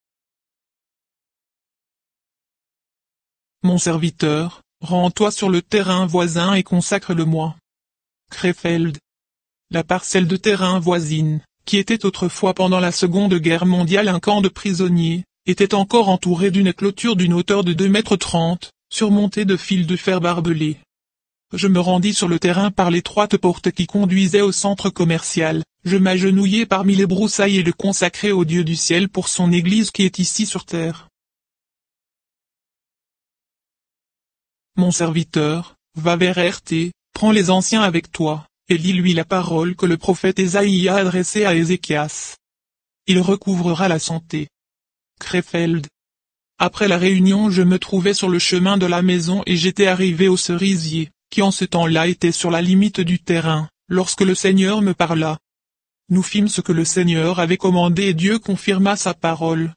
[SPEAKER 1] Mon serviteur, rends-toi sur le terrain voisin et consacre-le-moi. Krefeld. La parcelle de terrain voisine, qui était autrefois pendant la Seconde Guerre mondiale un camp de prisonniers, était encore entourée d'une clôture d'une hauteur de 2,30 m, surmontée de fils de fer barbelés. Je me rendis sur le terrain par l'étroite porte qui conduisait au centre commercial, je m'agenouillai parmi les broussailles et le consacrai au Dieu du ciel pour son Église qui est ici sur terre. Mon serviteur, va vers RT, prends les anciens avec toi, et lis-lui la parole que le prophète Ésaïe a adressée à Ézéchias. Il recouvrera la santé. Krefeld. Après la réunion je me trouvais sur le chemin de la maison et j'étais arrivé au cerisier, qui en ce temps-là était sur la limite du terrain, lorsque le Seigneur me parla. Nous fîmes ce que le Seigneur avait commandé et Dieu confirma sa parole.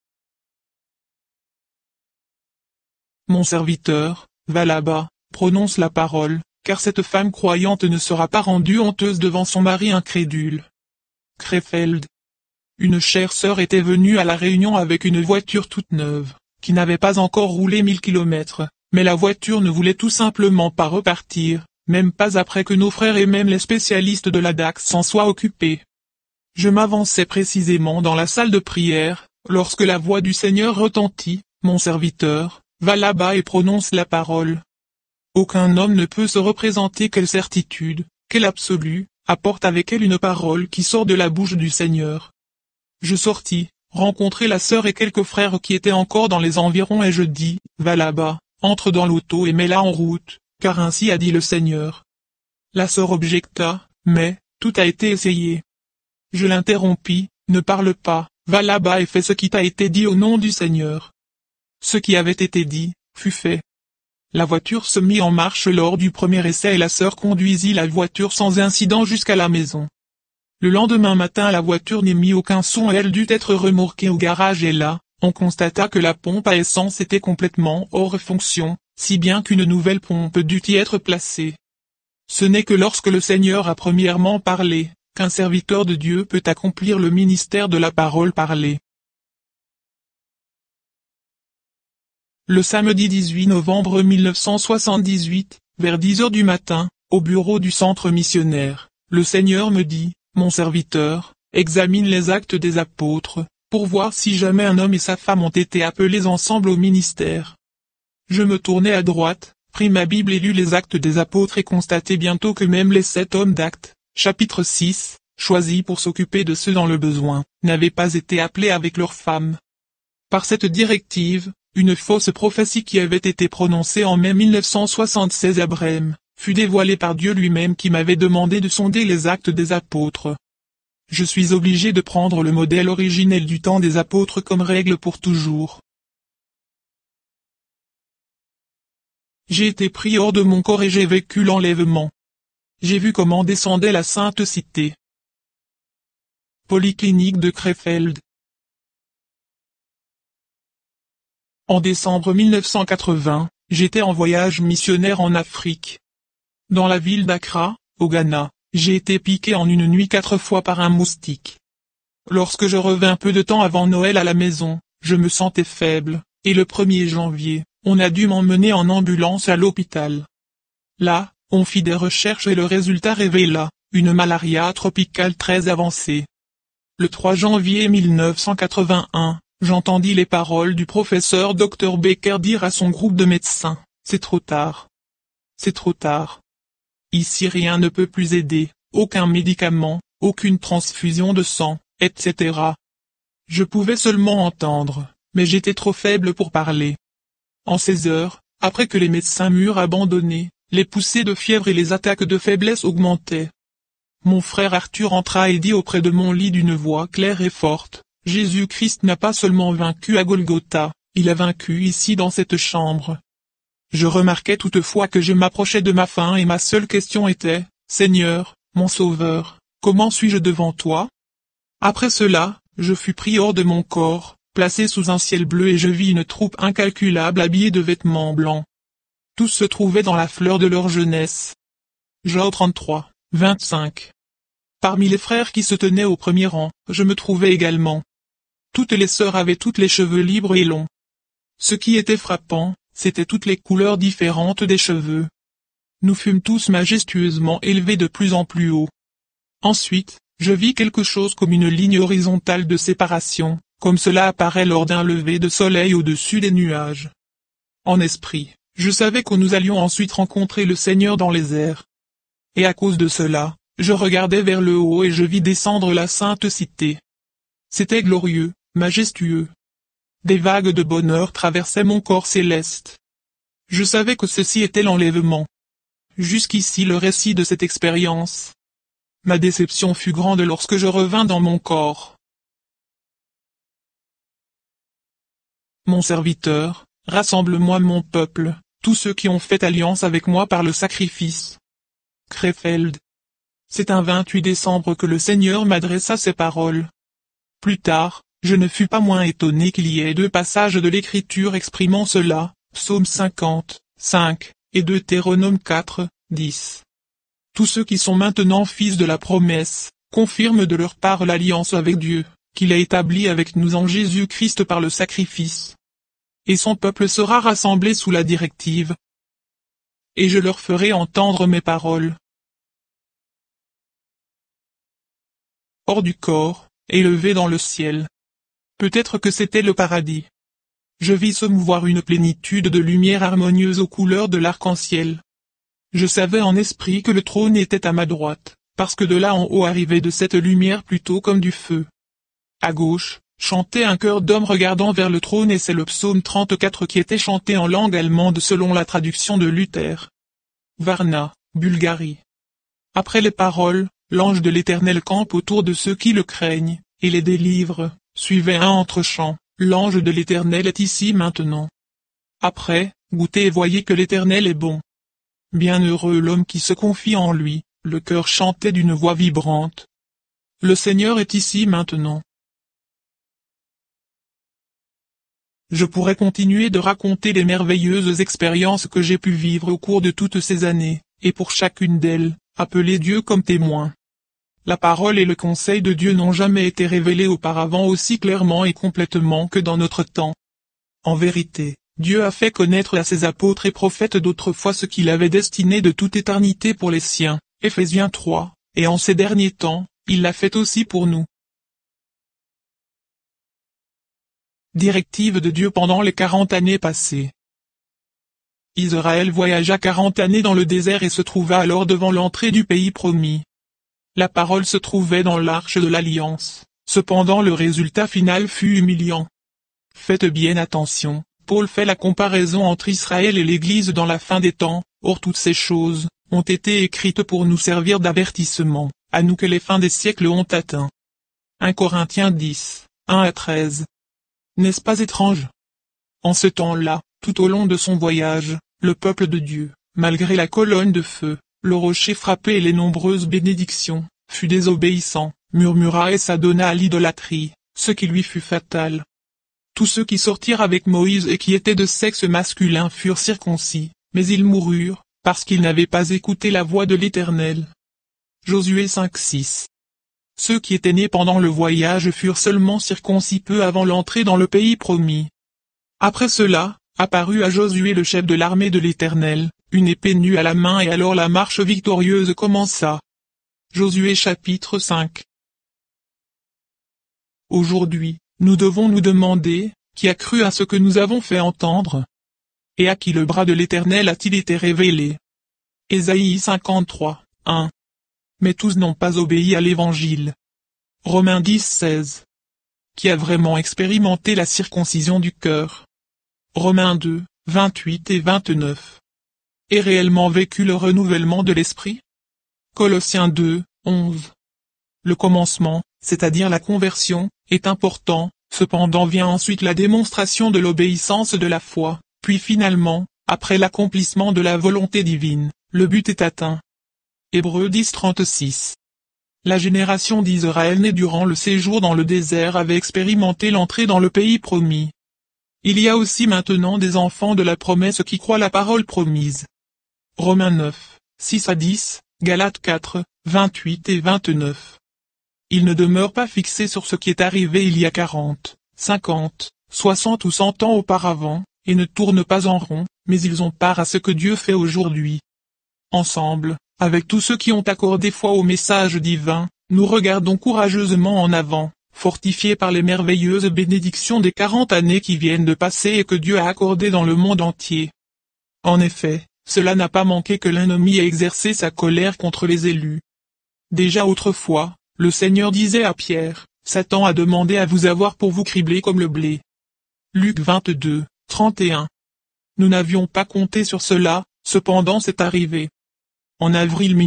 [SPEAKER 1] Mon serviteur, va là-bas, prononce la parole, car cette femme croyante ne sera pas rendue honteuse devant son mari incrédule. Krefeld. Une chère sœur était venue à la réunion avec une voiture toute neuve, qui n'avait pas encore roulé 1000 kilomètres, mais la voiture ne voulait tout simplement pas repartir, même pas après que nos frères et même les spécialistes de la DAX s'en soient occupés. Je m'avançais précisément dans la salle de prière, lorsque la voix du Seigneur retentit, mon serviteur, va là-bas et prononce la parole. Aucun homme ne peut se représenter quelle certitude, quel absolu, apporte avec elle une parole qui sort de la bouche du Seigneur. Je sortis, rencontrai la sœur et quelques frères qui étaient encore dans les environs et je dis, va là-bas, entre dans l'auto et mets-la en route, car ainsi a dit le Seigneur. La sœur objecta, mais, tout a été essayé. Je l'interrompis, ne parle pas, va là-bas et fais ce qui t'a été dit au nom du Seigneur. Ce qui avait été dit, fut fait. La voiture se mit en marche lors du premier essai et la sœur conduisit la voiture sans incident jusqu'à la maison. Le lendemain matin la voiture n'émit aucun son et elle dut être remorquée au garage et là, on constata que la pompe à essence était complètement hors fonction, si bien qu'une nouvelle pompe dut y être placée. Ce n'est que lorsque le Seigneur a premièrement parlé, qu'un serviteur de Dieu peut accomplir le ministère de la parole parlée. Le samedi 18 novembre 1978, vers 10 h du matin, au bureau du centre missionnaire, le Seigneur me dit, mon serviteur, examine les actes des apôtres, pour voir si jamais un homme et sa femme ont été appelés ensemble au ministère. Je me tournai à droite, pris ma Bible et lus les actes des apôtres et constatai bientôt que même les 7 hommes d'Actes, chapitre 6, choisis pour s'occuper de ceux dans le besoin, n'avaient pas été appelés avec leurs femmes. Par cette directive, une fausse prophétie qui avait été prononcée en mai 1976 à Brême, fut dévoilée par Dieu lui-même qui m'avait demandé de sonder les actes des apôtres. Je suis obligé de prendre le modèle originel du temps des apôtres comme règle pour toujours. J'ai été pris hors de mon corps et j'ai vécu l'enlèvement. J'ai vu comment descendait la Sainte Cité. Polyclinique de Krefeld. En décembre 1980, j'étais en voyage missionnaire en Afrique. Dans la ville d'Accra, au Ghana, j'ai été piqué en une nuit 4 fois par un moustique. Lorsque je revins peu de temps avant Noël à la maison, je me sentais faible, et le 1er janvier, on a dû m'emmener en ambulance à l'hôpital. Là, on fit des recherches et le résultat révéla une malaria tropicale très avancée. Le 3 janvier 1981, j'entendis les paroles du professeur Dr Baker dire à son groupe de médecins, « C'est trop tard. C'est trop tard. Ici rien ne peut plus aider, aucun médicament, aucune transfusion de sang, etc. » Je pouvais seulement entendre, mais j'étais trop faible pour parler. En ces heures, après que les médecins m'eurent abandonné, les poussées de fièvre et les attaques de faiblesse augmentaient. Mon frère Arthur entra et dit auprès de mon lit d'une voix claire et forte, « Jésus-Christ n'a pas seulement vaincu à Golgotha, il a vaincu ici dans cette chambre. » Je remarquai toutefois que je m'approchais de ma fin et ma seule question était, « Seigneur, mon Sauveur, comment suis-je devant toi ?» Après cela, je fus pris hors de mon corps, placé sous un ciel bleu et je vis une troupe incalculable habillée de vêtements blancs. Tous se trouvaient dans la fleur de leur jeunesse. Job 33, 25. Parmi les frères qui se tenaient au premier rang, je me trouvais également. Toutes les sœurs avaient toutes les cheveux libres et longs. Ce qui était frappant, c'était toutes les couleurs différentes des cheveux. Nous fûmes tous majestueusement élevés de plus en plus haut. Ensuite, je vis quelque chose comme une ligne horizontale de séparation, comme cela apparaît lors d'un lever de soleil au-dessus des nuages. En esprit, je savais que nous allions ensuite rencontrer le Seigneur dans les airs. Et à cause de cela, je regardais vers le haut et je vis descendre la Sainte Cité. C'était glorieux, majestueux. Des vagues de bonheur traversaient mon corps céleste. Je savais que ceci était l'enlèvement. Jusqu'ici le récit de cette expérience. Ma déception fut grande lorsque je revins dans mon corps. Mon serviteur, rassemble-moi mon peuple, tous ceux qui ont fait alliance avec moi par le sacrifice. Krefeld. C'est un 28 décembre que le Seigneur m'adressa ces paroles. Plus tard, je ne fus pas moins étonné qu'il y ait 2 passages de l'Écriture exprimant cela, Psaume 50, 5, et Deutéronome 4, 10. Tous ceux qui sont maintenant fils de la promesse, confirment de leur part l'alliance avec Dieu, qu'il a établie avec nous en Jésus-Christ par le sacrifice. Et son peuple sera rassemblé sous la directive. Et je leur ferai entendre mes paroles. Hors du corps, élevé dans le ciel. Peut-être que c'était le paradis. Je vis se mouvoir une plénitude de lumière harmonieuse aux couleurs de l'arc-en-ciel. Je savais en esprit que le trône était à ma droite, parce que de là en haut arrivait de cette lumière plutôt comme du feu. À gauche, chantait un chœur d'hommes regardant vers le trône et c'est le psaume 34 qui était chanté en langue allemande selon la traduction de Luther. Varna, Bulgarie. Après les paroles, l'ange de l'Éternel campe autour de ceux qui le craignent, et les délivre, suivait un entrechant, l'ange de l'Éternel est ici maintenant. Après, goûtez et voyez que l'Éternel est bon. Bienheureux l'homme qui se confie en lui, le cœur chantait d'une voix vibrante. Le Seigneur est ici maintenant. Je pourrais continuer de raconter les merveilleuses expériences que j'ai pu vivre au cours de toutes ces années, et pour chacune d'elles, appeler Dieu comme témoin. La parole et le conseil de Dieu n'ont jamais été révélés auparavant aussi clairement et complètement que dans notre temps. En vérité, Dieu a fait connaître à ses apôtres et prophètes d'autrefois ce qu'il avait destiné de toute éternité pour les siens, Ephésiens 3, et en ces derniers temps, il l'a fait aussi pour nous. Directive de Dieu pendant les 40 années passées. Israël voyagea 40 années dans le désert et se trouva alors devant l'entrée du pays promis. La parole se trouvait dans l'arche de l'alliance, cependant le résultat final fut humiliant. Faites bien attention, Paul fait la comparaison entre Israël et l'Église dans la fin des temps, or toutes ces choses, ont été écrites pour nous servir d'avertissement, à nous que les fins des siècles ont atteint. 1 Corinthiens 10, 1 à 13. N'est-ce pas étrange? En ce temps-là, tout au long de son voyage, le peuple de Dieu, malgré la colonne de feu, le rocher frappé et les nombreuses bénédictions, fut désobéissant, murmura et s'adonna à l'idolâtrie, ce qui lui fut fatal. Tous ceux qui sortirent avec Moïse et qui étaient de sexe masculin furent circoncis, mais ils moururent, parce qu'ils n'avaient pas écouté la voix de l'Éternel. Josué 5:6. Ceux qui étaient nés pendant le voyage furent seulement circoncis peu avant l'entrée dans le pays promis. Après cela, apparut à Josué le chef de l'armée de l'Éternel, une épée nue à la main et alors la marche victorieuse commença. Josué chapitre 5. Aujourd'hui, nous devons nous demander, qui a cru à ce que nous avons fait entendre? Et à qui le bras de l'Éternel a-t-il été révélé? Ésaïe 53, 1. Mais tous n'ont pas obéi à l'Évangile. Romains 10:16. Qui a vraiment expérimenté la circoncision du cœur? Romains 2, 28 et 29. Et réellement vécu le renouvellement de l'esprit? Colossiens 2, 11. Le commencement, c'est-à-dire la conversion, est important, cependant vient ensuite la démonstration de l'obéissance de la foi, puis finalement, après l'accomplissement de la volonté divine, le but est atteint. Hébreux 10:36. La génération d'Israël née durant le séjour dans le désert avait expérimenté l'entrée dans le pays promis. Il y a aussi maintenant des enfants de la promesse qui croient la parole promise. Romains 9, 6 à 10, Galates 4, 28 et 29. Ils ne demeurent pas fixés sur ce qui est arrivé il y a 40, 50, 60 ou 100 ans auparavant, et ne tournent pas en rond, mais ils ont part à ce que Dieu fait aujourd'hui. Ensemble, avec tous ceux qui ont accordé foi au message divin, nous regardons courageusement en avant, fortifiés par les merveilleuses bénédictions des 40 années qui viennent de passer et que Dieu a accordées dans le monde entier. En effet, cela n'a pas manqué que l'ennemi ait exercé sa colère contre les élus. Déjà autrefois, le Seigneur disait à Pierre, « Satan a demandé à vous avoir pour vous cribler comme le blé. » Luc 22, 31. Nous n'avions pas compté sur cela, cependant c'est arrivé. En avril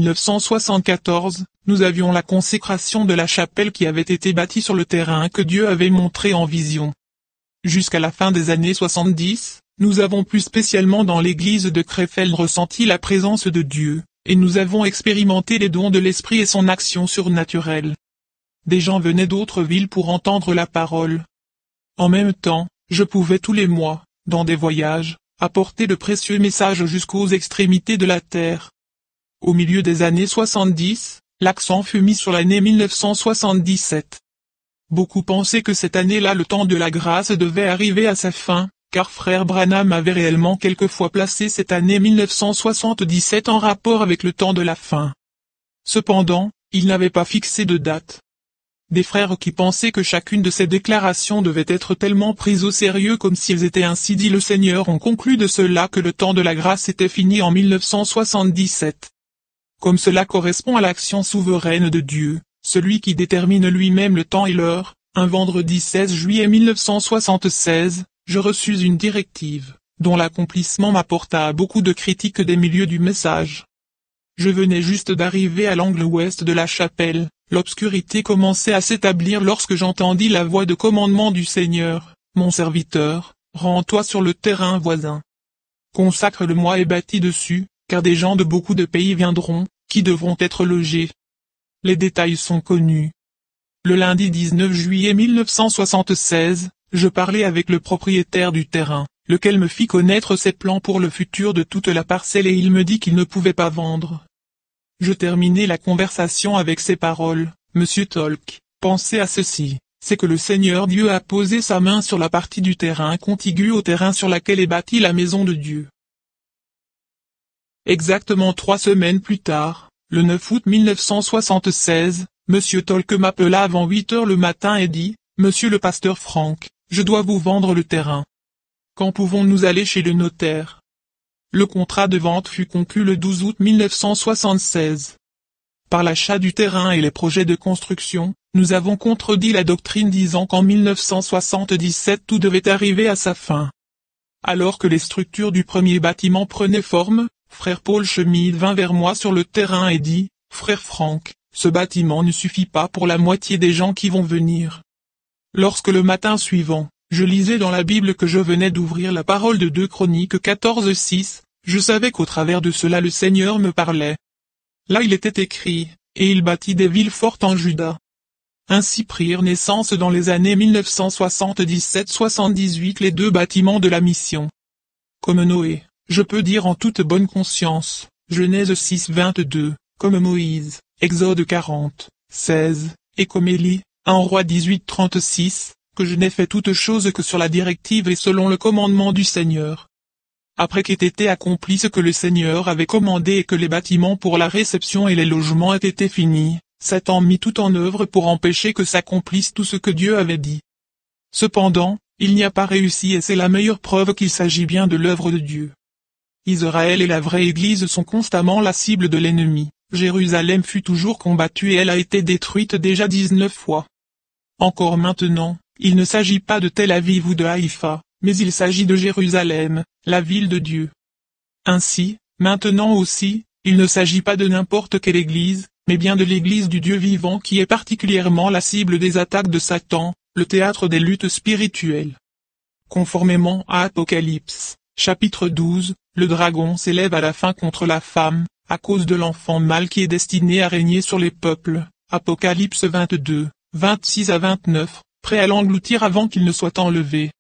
[SPEAKER 1] 1974, nous avions la consécration de la chapelle qui avait été bâtie sur le terrain que Dieu avait montré en vision. Jusqu'à la fin des années 70, nous avons plus spécialement dans l'église de Krefeld ressenti la présence de Dieu, et nous avons expérimenté les dons de l'Esprit et son action surnaturelle. Des gens venaient d'autres villes pour entendre la parole. En même temps, je pouvais tous les mois, dans des voyages, apporter de précieux messages jusqu'aux extrémités de la terre. Au milieu des années 70, l'accent fut mis sur l'année 1977. Beaucoup pensaient que cette année-là le temps de la grâce devait arriver à sa fin, car frère Branham avait réellement quelquefois placé cette année 1977 en rapport avec le temps de la fin. Cependant, il n'avait pas fixé de date. Des frères qui pensaient que chacune de ces déclarations devait être tellement prise au sérieux comme si elles étaient ainsi dit le Seigneur ont conclu de cela que le temps de la grâce était fini en 1977. Comme cela correspond à l'action souveraine de Dieu, celui qui détermine lui-même le temps et l'heure, un vendredi 16 juillet 1976, je reçus une directive, dont l'accomplissement m'apporta beaucoup de critiques des milieux du message. Je venais juste d'arriver à l'angle ouest de la chapelle, l'obscurité commençait à s'établir lorsque j'entendis la voix de commandement du Seigneur, mon serviteur, rends-toi sur le terrain voisin. Consacre-le-moi et bâtis dessus, car des gens de beaucoup de pays viendront, qui devront être logés. Les détails sont connus. Le lundi 19 juillet 1976, je parlais avec le propriétaire du terrain, lequel me fit connaître ses plans pour le futur de toute la parcelle et il me dit qu'il ne pouvait pas vendre. Je terminai la conversation avec ces paroles, « Monsieur Tolk, pensez à ceci, c'est que le Seigneur Dieu a posé sa main sur la partie du terrain contiguë au terrain sur laquelle est bâtie la maison de Dieu. » Exactement 3 semaines plus tard, le 9 août 1976, Monsieur Tolk m'appela avant 8 heures le matin et dit, « Monsieur le pasteur Frank, je dois vous vendre le terrain. Quand pouvons-nous aller chez le notaire ?» Le contrat de vente fut conclu le 12 août 1976. Par l'achat du terrain et les projets de construction, nous avons contredit la doctrine disant qu'en 1977 tout devait arriver à sa fin. Alors que les structures du premier bâtiment prenaient forme, frère Paul Schmid vint vers moi sur le terrain et dit, « Frère Frank, ce bâtiment ne suffit pas pour la moitié des gens qui vont venir. » Lorsque le matin suivant, je lisais dans la Bible que je venais d'ouvrir la parole de 2 Chroniques 14:6, Je savais qu'au travers de cela le Seigneur me parlait. Là il était écrit, et il bâtit des villes fortes en Juda. Ainsi prirent naissance dans les années 1977-78 les deux bâtiments de la mission. Comme Noé, je peux dire en toute bonne conscience, Genèse 6:22, comme Moïse, Exode 40:16, et comme Élie, 1 Roi 18:36, que je n'ai fait toute chose que sur la directive et selon le commandement du Seigneur. Après qu'ait été accompli ce que le Seigneur avait commandé et que les bâtiments pour la réception et les logements aient été finis, Satan mit tout en œuvre pour empêcher que s'accomplisse tout ce que Dieu avait dit. Cependant, il n'y a pas réussi et c'est la meilleure preuve qu'il s'agit bien de l'œuvre de Dieu. Israël et la vraie Église sont constamment la cible de l'ennemi. Jérusalem fut toujours combattue et elle a été détruite déjà 19 fois. Encore maintenant, il ne s'agit pas de Tel Aviv ou de Haïfa, mais il s'agit de Jérusalem, la ville de Dieu. Ainsi, maintenant aussi, il ne s'agit pas de n'importe quelle église, mais bien de l'église du Dieu vivant qui est particulièrement la cible des attaques de Satan, le théâtre des luttes spirituelles. Conformément à Apocalypse, chapitre 12, le dragon s'élève à la fin contre la femme, à cause de l'enfant mâle qui est destiné à régner sur les peuples. Apocalypse 22, 26 à 29, prêt à l'engloutir avant qu'il ne soit enlevé.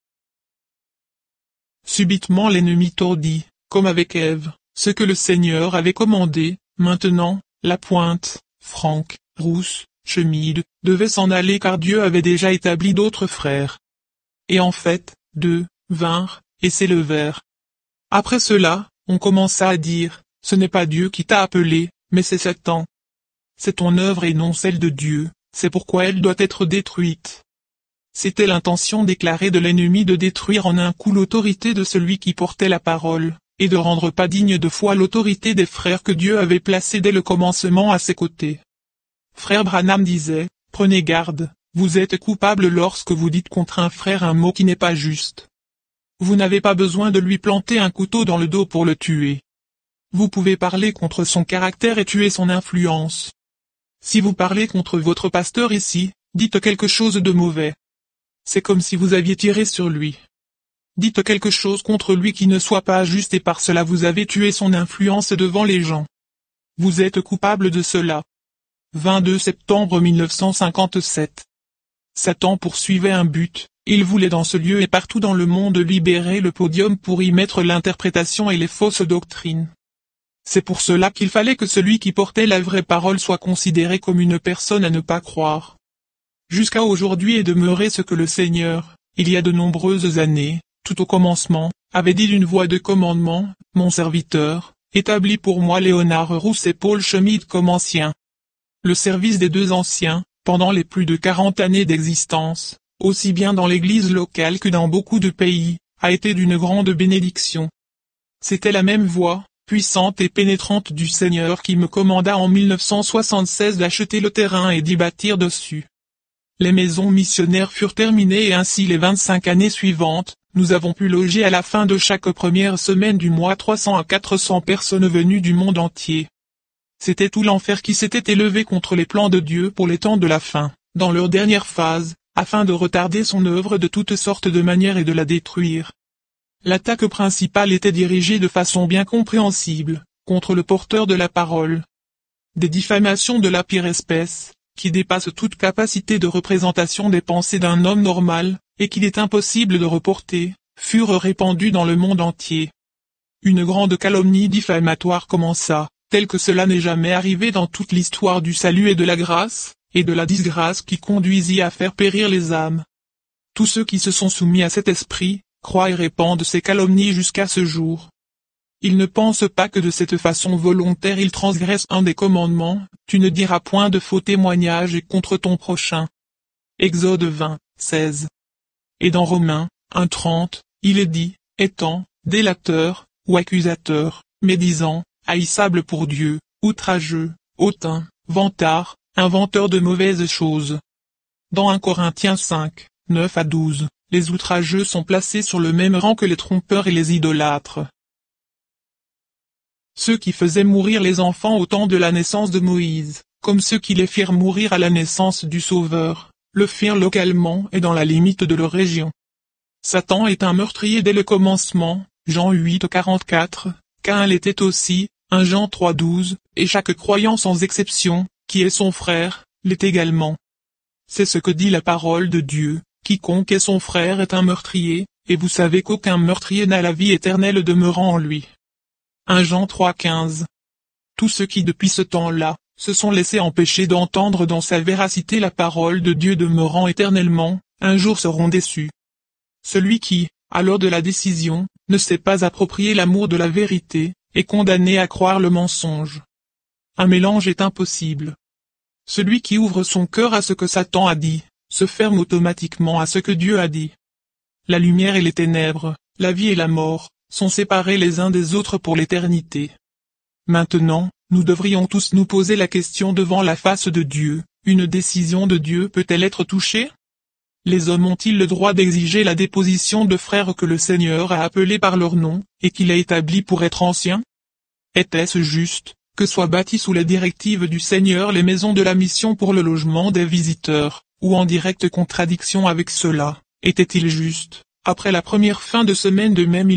[SPEAKER 1] Subitement l'ennemi tordit, comme avec Ève, ce que le Seigneur avait commandé. Maintenant, la pointe, franque, rousse, chemide, devait s'en aller car Dieu avait déjà établi d'autres frères. Et en fait, deux vinrent, et s'élevèrent. Après cela, on commença à dire, ce n'est pas Dieu qui t'a appelé, mais c'est Satan. C'est ton œuvre et non celle de Dieu, c'est pourquoi elle doit être détruite. C'était l'intention déclarée de l'ennemi de détruire en un coup l'autorité de celui qui portait la parole, et de rendre pas digne de foi l'autorité des frères que Dieu avait placés dès le commencement à ses côtés. Frère Branham disait, prenez garde, vous êtes coupable lorsque vous dites contre un frère un mot qui n'est pas juste. Vous n'avez pas besoin de lui planter un couteau dans le dos pour le tuer. Vous pouvez parler contre son caractère et tuer son influence. Si vous parlez contre votre pasteur ici, dites quelque chose de mauvais. C'est comme si vous aviez tiré sur lui. Dites quelque chose contre lui qui ne soit pas juste et par cela vous avez tué son influence devant les gens. Vous êtes coupable de cela. 22 septembre 1957. Satan poursuivait un but, il voulait dans ce lieu et partout dans le monde libérer le podium pour y mettre l'interprétation et les fausses doctrines. C'est pour cela qu'il fallait que celui qui portait la vraie parole soit considéré comme une personne à ne pas croire. Jusqu'à aujourd'hui est demeuré ce que le Seigneur, il y a de nombreuses années, tout au commencement, avait dit d'une voix de commandement, mon serviteur, établi pour moi Léonard Rousse et Paul Schmid comme anciens. Le service des deux anciens, pendant les plus de 40 années d'existence, aussi bien dans l'église locale que dans beaucoup de pays, a été d'une grande bénédiction. C'était la même voix, puissante et pénétrante du Seigneur qui me commanda en 1976 d'acheter le terrain et d'y bâtir dessus. Les maisons missionnaires furent terminées et ainsi les 25 années suivantes, nous avons pu loger à la fin de chaque première semaine du mois 300 à 400 personnes venues du monde entier. C'était tout l'enfer qui s'était élevé contre les plans de Dieu pour les temps de la fin, dans leur dernière phase, afin de retarder son œuvre de toutes sortes de manières et de la détruire. L'attaque principale était dirigée de façon bien compréhensible, contre le porteur de la parole. Des diffamations de la pire espèce, qui dépassent toute capacité de représentation des pensées d'un homme normal, et qu'il est impossible de reporter, furent répandues dans le monde entier. Une grande calomnie diffamatoire commença, tel que cela n'est jamais arrivé dans toute l'histoire du salut et de la grâce, et de la disgrâce qui conduisit à faire périr les âmes. Tous ceux qui se sont soumis à cet esprit, croient et répandent ces calomnies jusqu'à ce jour. Ils ne pensent pas que de cette façon volontaire ils transgressent un des commandements, tu ne diras point de faux témoignages contre ton prochain. Exode 20, 16. Et dans Romains 1, 30, il est dit, étant, délateur, ou accusateur, médisant, haïssable pour Dieu, outrageux, hautain, vantard, inventeur de mauvaises choses. Dans 1 Corinthiens 5, 9 à 12, les outrageux sont placés sur le même rang que les trompeurs et les idolâtres. Ceux qui faisaient mourir les enfants au temps de la naissance de Moïse, comme ceux qui les firent mourir à la naissance du Sauveur, le firent localement et dans la limite de leur région. Satan est un meurtrier dès le commencement, Jean 8, 44, Caïn l'était aussi, 1 Jean 3,12, et chaque croyant sans exception, qui est son frère, l'est également. C'est ce que dit la parole de Dieu, quiconque est son frère est un meurtrier, et vous savez qu'aucun meurtrier n'a la vie éternelle demeurant en lui. 1 Jean 3,15. Tous ceux qui depuis ce temps-là, se sont laissés empêcher d'entendre dans sa véracité la parole de Dieu demeurant éternellement, un jour seront déçus. Celui qui, à l'heure de la décision, ne s'est pas approprié l'amour de la vérité, est condamné à croire le mensonge. Un mélange est impossible. Celui qui ouvre son cœur à ce que Satan a dit, se ferme automatiquement à ce que Dieu a dit. La lumière et les ténèbres, la vie et la mort, sont séparés les uns des autres pour l'éternité. Maintenant, nous devrions tous nous poser la question devant la face de Dieu, une décision de Dieu peut-elle être touchée? Les hommes ont-ils le droit d'exiger la déposition de frères que le Seigneur a appelés par leur nom, et qu'il a établis pour être anciens? Était-ce juste, que soient bâties sous les directives du Seigneur les maisons de la mission pour le logement des visiteurs, ou en directe contradiction avec cela, était-il juste, après la première fin de semaine de mai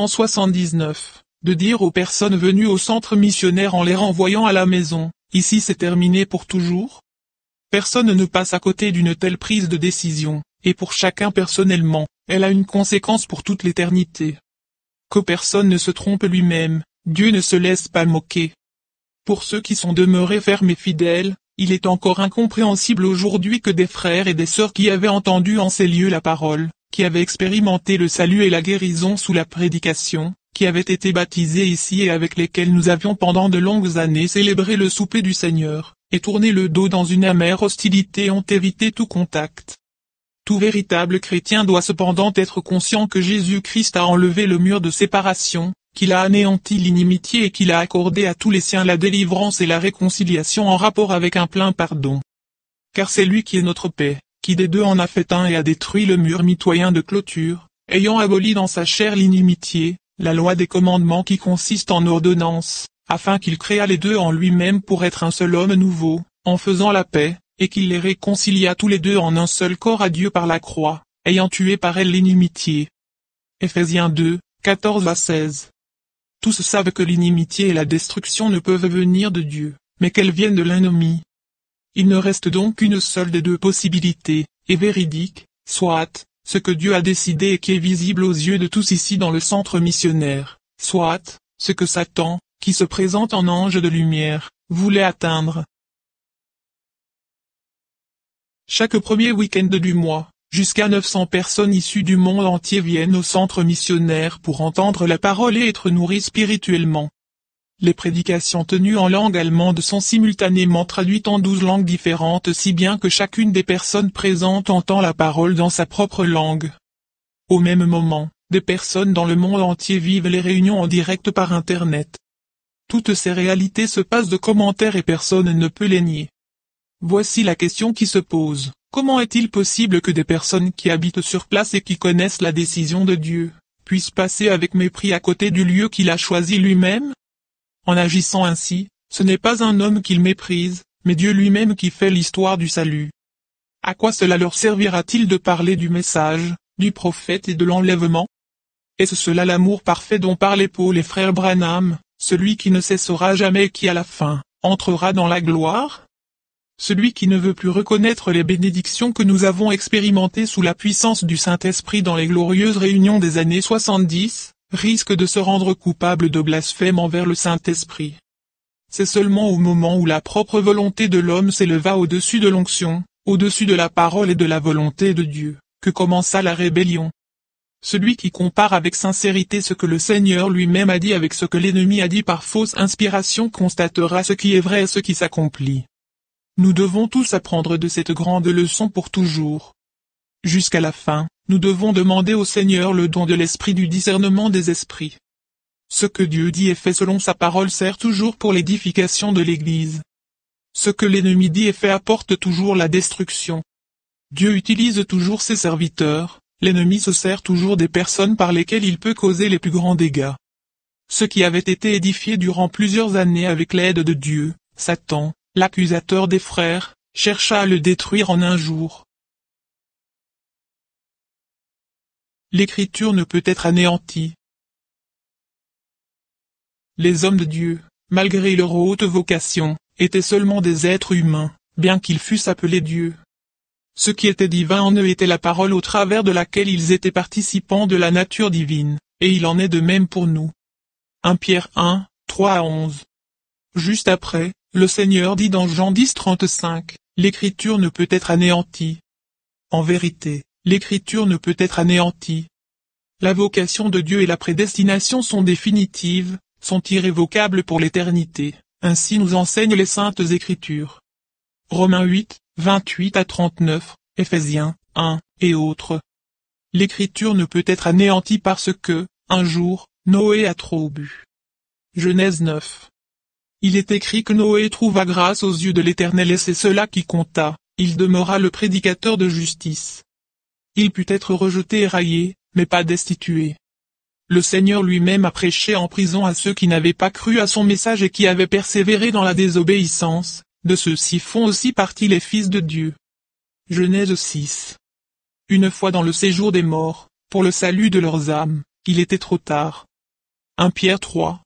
[SPEAKER 1] 1979, de dire aux personnes venues au centre missionnaire en les renvoyant à la maison, ici c'est terminé pour toujours? Personne ne passe à côté d'une telle prise de décision, et pour chacun personnellement, elle a une conséquence pour toute l'éternité. Que personne ne se trompe lui-même, Dieu ne se laisse pas moquer. Pour ceux qui sont demeurés fermes et fidèles, il est encore incompréhensible aujourd'hui que des frères et des sœurs qui avaient entendu en ces lieux la parole, qui avaient expérimenté le salut et la guérison sous la prédication, qui avaient été baptisés ici et avec lesquels nous avions pendant de longues années célébré le souper du Seigneur, et tourné le dos dans une amère hostilité ont évité tout contact. Tout véritable chrétien doit cependant être conscient que Jésus-Christ a enlevé le mur de séparation, qu'il a anéanti l'inimitié et qu'il a accordé à tous les siens la délivrance et la réconciliation en rapport avec un plein pardon. Car c'est lui qui est notre paix, qui des deux en a fait un et a détruit le mur mitoyen de clôture, ayant aboli dans sa chair l'inimitié, la loi des commandements qui consiste en ordonnance, afin qu'il créât les deux en lui-même pour être un seul homme nouveau, en faisant la paix, et qu'il les réconcilia tous les deux en un seul corps à Dieu par la croix, ayant tué par elle l'inimitié. Ephésiens 2, 14-16. Tous savent que l'inimitié et la destruction ne peuvent venir de Dieu, mais qu'elles viennent de l'ennemi. Il ne reste donc qu'une seule des deux possibilités, et véridique, soit, ce que Dieu a décidé et qui est visible aux yeux de tous ici dans le centre missionnaire, soit, ce que Satan, qui se présente en ange de lumière, voulait atteindre. Chaque premier week-end du mois, jusqu'à 900 personnes issues du monde entier viennent au centre missionnaire pour entendre la parole et être nourries spirituellement. Les prédications tenues en langue allemande sont simultanément traduites en 12 langues différentes si bien que chacune des personnes présentes entend la parole dans sa propre langue. Au même moment, des personnes dans le monde entier vivent les réunions en direct par Internet. Toutes ces réalités se passent de commentaires et personne ne peut les nier. Voici la question qui se pose. Comment est-il possible que des personnes qui habitent sur place et qui connaissent la décision de Dieu, puissent passer avec mépris à côté du lieu qu'il a choisi lui-même? En agissant ainsi, ce n'est pas un homme qu'il méprise, mais Dieu lui-même qui fait l'histoire du salut. À quoi cela leur servira-t-il de parler du message, du prophète et de l'enlèvement? Est-ce cela l'amour parfait dont parlaient Paul et frère Branham, celui qui ne cessera jamais et qui à la fin, entrera dans la gloire? Celui qui ne veut plus reconnaître les bénédictions que nous avons expérimentées sous la puissance du Saint-Esprit dans les glorieuses réunions des années 70, risque de se rendre coupable de blasphème envers le Saint-Esprit. C'est seulement au moment où la propre volonté de l'homme s'éleva au-dessus de l'onction, au-dessus de la parole et de la volonté de Dieu, que commença la rébellion. Celui qui compare avec sincérité ce que le Seigneur lui-même a dit avec ce que l'ennemi a dit par fausse inspiration constatera ce qui est vrai et ce qui s'accomplit. Nous devons tous apprendre de cette grande leçon pour toujours. Jusqu'à la fin, nous devons demander au Seigneur le don de l'esprit du discernement des esprits. Ce que Dieu dit et fait selon sa parole sert toujours pour l'édification de l'Église. Ce que l'ennemi dit et fait apporte toujours la destruction. Dieu utilise toujours ses serviteurs, l'ennemi se sert toujours des personnes par lesquelles il peut causer les plus grands dégâts. Ce qui avait été édifié durant plusieurs années avec l'aide de Dieu, Satan, l'accusateur des frères, chercha à le détruire en un jour. L'Écriture ne peut être anéantie. les hommes de Dieu, malgré leur haute vocation, étaient seulement des êtres humains, bien qu'ils fussent appelés Dieu. Ce qui était divin en eux était la parole au travers de laquelle ils étaient participants de la nature divine, et il en est de même pour nous. 1 Pierre 1, 3-11. Juste après, le Seigneur dit dans Jean 10:35, « L'Écriture ne peut être anéantie. » En vérité, l'Écriture ne peut être anéantie. La vocation de Dieu et la prédestination sont définitives, sont irrévocables pour l'éternité, ainsi nous enseignent les saintes Écritures. Romains 8, 28-39, Éphésiens 1, et autres. L'Écriture ne peut être anéantie parce que, un jour, Noé a trop bu. Genèse 9. Il est écrit que Noé trouva grâce aux yeux de l'Éternel et c'est cela qui compta, il demeura le prédicateur de justice. Il put être rejeté et raillé, mais pas destitué. Le Seigneur lui-même a prêché en prison à ceux qui n'avaient pas cru à son message et qui avaient persévéré dans la désobéissance, de ceux-ci font aussi partie les fils de Dieu. Genèse 6. Une fois dans le séjour des morts, pour le salut de leurs âmes, il était trop tard. 1 Pierre 3,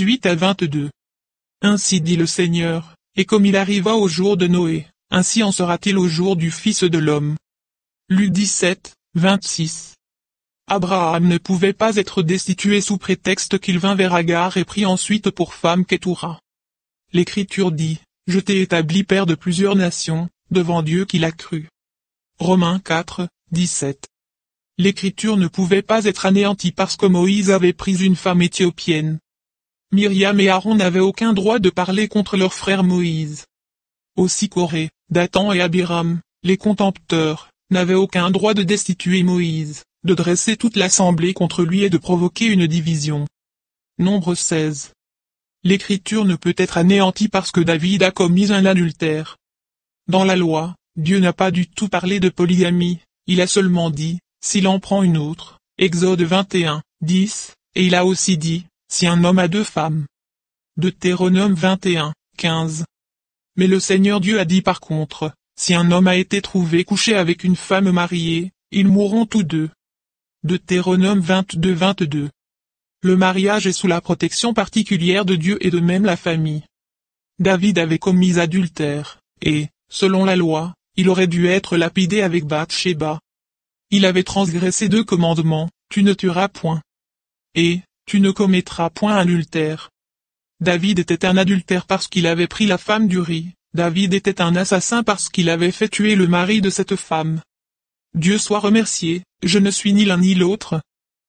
[SPEAKER 1] 18-22. Ainsi dit le Seigneur, et comme il arriva au jour de Noé, ainsi en sera-t-il au jour du Fils de l'homme. Luc 17, 26. Abraham ne pouvait pas être destitué sous prétexte qu'il vint vers Agar et prit ensuite pour femme Kétoura. L'Écriture dit, « Je t'ai établi père de plusieurs nations, devant Dieu qui l'a cru. » Romains 4, 17. L'Écriture ne pouvait pas être anéantie parce que Moïse avait pris une femme éthiopienne. Myriam et Aaron n'avaient aucun droit de parler contre leur frère Moïse. Aussi Corée, Dathan et Abiram, les contempteurs, n'avaient aucun droit de destituer Moïse, de dresser toute l'assemblée contre lui et de provoquer une division. Nombre 16. L'Écriture ne peut être anéantie parce que David a commis un adultère. Dans la loi, Dieu n'a pas du tout parlé de polygamie, il a seulement dit, s'il en prend une autre, Exode 21, 10, et il a aussi dit, si un homme a 2 femmes. Deutéronome 21, 15. Mais le Seigneur Dieu a dit par contre, si un homme a été trouvé couché avec une femme mariée, ils mourront tous deux. Deutéronome 22, 22. Le mariage est sous la protection particulière de Dieu et de même la famille. David avait commis adultère, et, selon la loi, il aurait dû être lapidé avec Bathsheba. Il avait transgressé 2 commandements, tu ne tueras point. Et, tu ne commettras point adultère. David était un adultère parce qu'il avait pris la femme d'Uri, David était un assassin parce qu'il avait fait tuer le mari de cette femme. Dieu soit remercié, je ne suis ni l'un ni l'autre.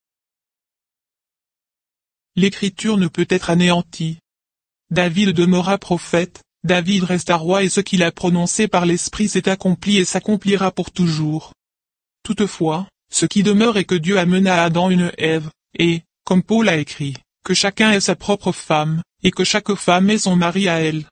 [SPEAKER 1] L'Écriture ne peut être anéantie. David demeura prophète, David resta roi et ce qu'il a prononcé par l'Esprit s'est accompli et s'accomplira pour toujours. Toutefois, ce qui demeure est que Dieu amena à Adam une Ève, et, comme Paul a écrit, que chacun ait sa propre femme, et que chaque femme ait son mari à elle.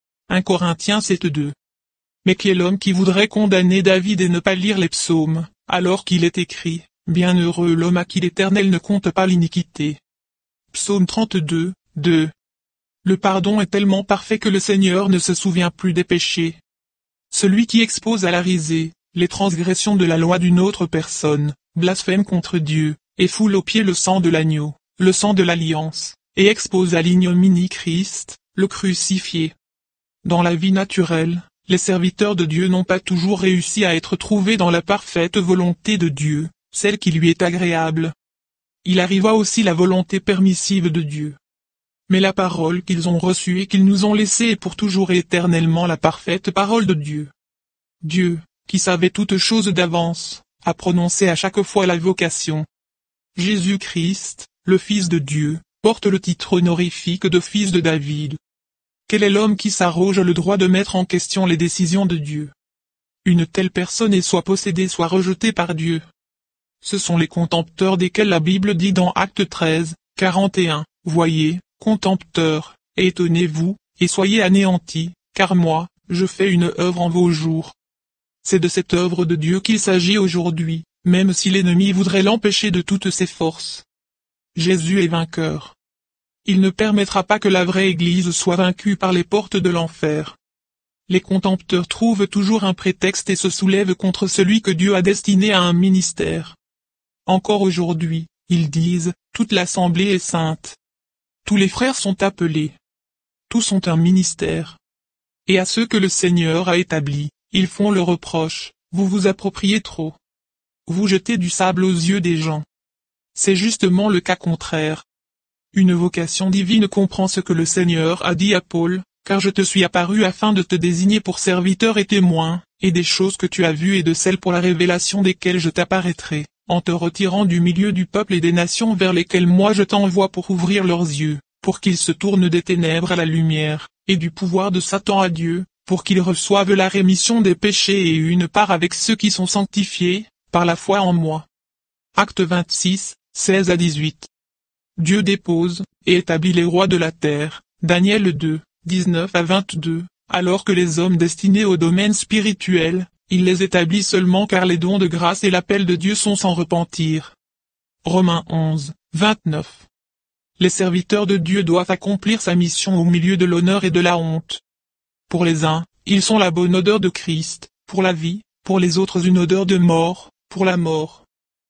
[SPEAKER 1] 1 Corinthiens 7:2. Mais qui est l'homme qui voudrait condamner David et ne pas lire les psaumes, alors qu'il est écrit, bienheureux l'homme à qui l'Éternel ne compte pas l'iniquité. Psaume 32, 2. Le pardon est tellement parfait que le Seigneur ne se souvient plus des péchés. Celui qui expose à la risée, les transgressions de la loi d'une autre personne, blasphème contre Dieu, et foule aux pieds le sang de l'agneau, le sang de l'alliance, et expose à l'ignominie Christ, le crucifié. Dans la vie naturelle, les serviteurs de Dieu n'ont pas toujours réussi à être trouvés dans la parfaite volonté de Dieu, celle qui lui est agréable. Il arriva aussi la volonté permissive de Dieu. Mais la parole qu'ils ont reçue et qu'ils nous ont laissée est pour toujours et éternellement la parfaite parole de Dieu. Dieu, qui savait toutes choses d'avance, a prononcé à chaque fois la vocation. Jésus-Christ, le Fils de Dieu, porte le titre honorifique de Fils de David. Quel est l'homme qui s'arroge le droit de mettre en question les décisions de Dieu? Une telle personne est soit possédée soit rejetée par Dieu. Ce sont les contempteurs desquels la Bible dit dans Actes 13, 41, « Voyez, contempteurs, et étonnez-vous, et soyez anéantis, car moi, je fais une œuvre en vos jours. » C'est de cette œuvre de Dieu qu'il s'agit aujourd'hui, même si l'ennemi voudrait l'empêcher de toutes ses forces. Jésus est vainqueur. Il ne permettra pas que la vraie Église soit vaincue par les portes de l'enfer. Les contempteurs trouvent toujours un prétexte et se soulèvent contre celui que Dieu a destiné à un ministère. Encore aujourd'hui, ils disent, toute l'assemblée est sainte. tous les frères sont appelés. Tous ont un ministère. Et à ceux que le Seigneur a établis, ils font le reproche, vous vous appropriez trop. Vous jetez du sable aux yeux des gens. C'est justement le cas contraire. Une vocation divine comprend ce que le Seigneur a dit à Paul, car je te suis apparu afin de te désigner pour serviteur et témoin, et des choses que tu as vues et de celles pour la révélation desquelles je t'apparaîtrai, en te retirant du milieu du peuple et des nations vers lesquelles moi je t'envoie pour ouvrir leurs yeux, pour qu'ils se tournent des ténèbres à la lumière, et du pouvoir de Satan à Dieu, pour qu'ils reçoivent la rémission des péchés et une part avec ceux qui sont sanctifiés, par la foi en moi. Acte 26, 16 à 18. Dieu dépose, et établit les rois de la terre, Daniel 2, 19 à 22, alors que les hommes destinés au domaine spirituel, il les établit seulement car les dons de grâce et l'appel de Dieu sont sans repentir. Romains 11, 29. Les serviteurs de Dieu doivent accomplir sa mission au milieu de l'honneur et de la honte. Pour les uns, ils sont la bonne odeur de Christ, pour la vie, pour les autres une odeur de mort, pour la mort.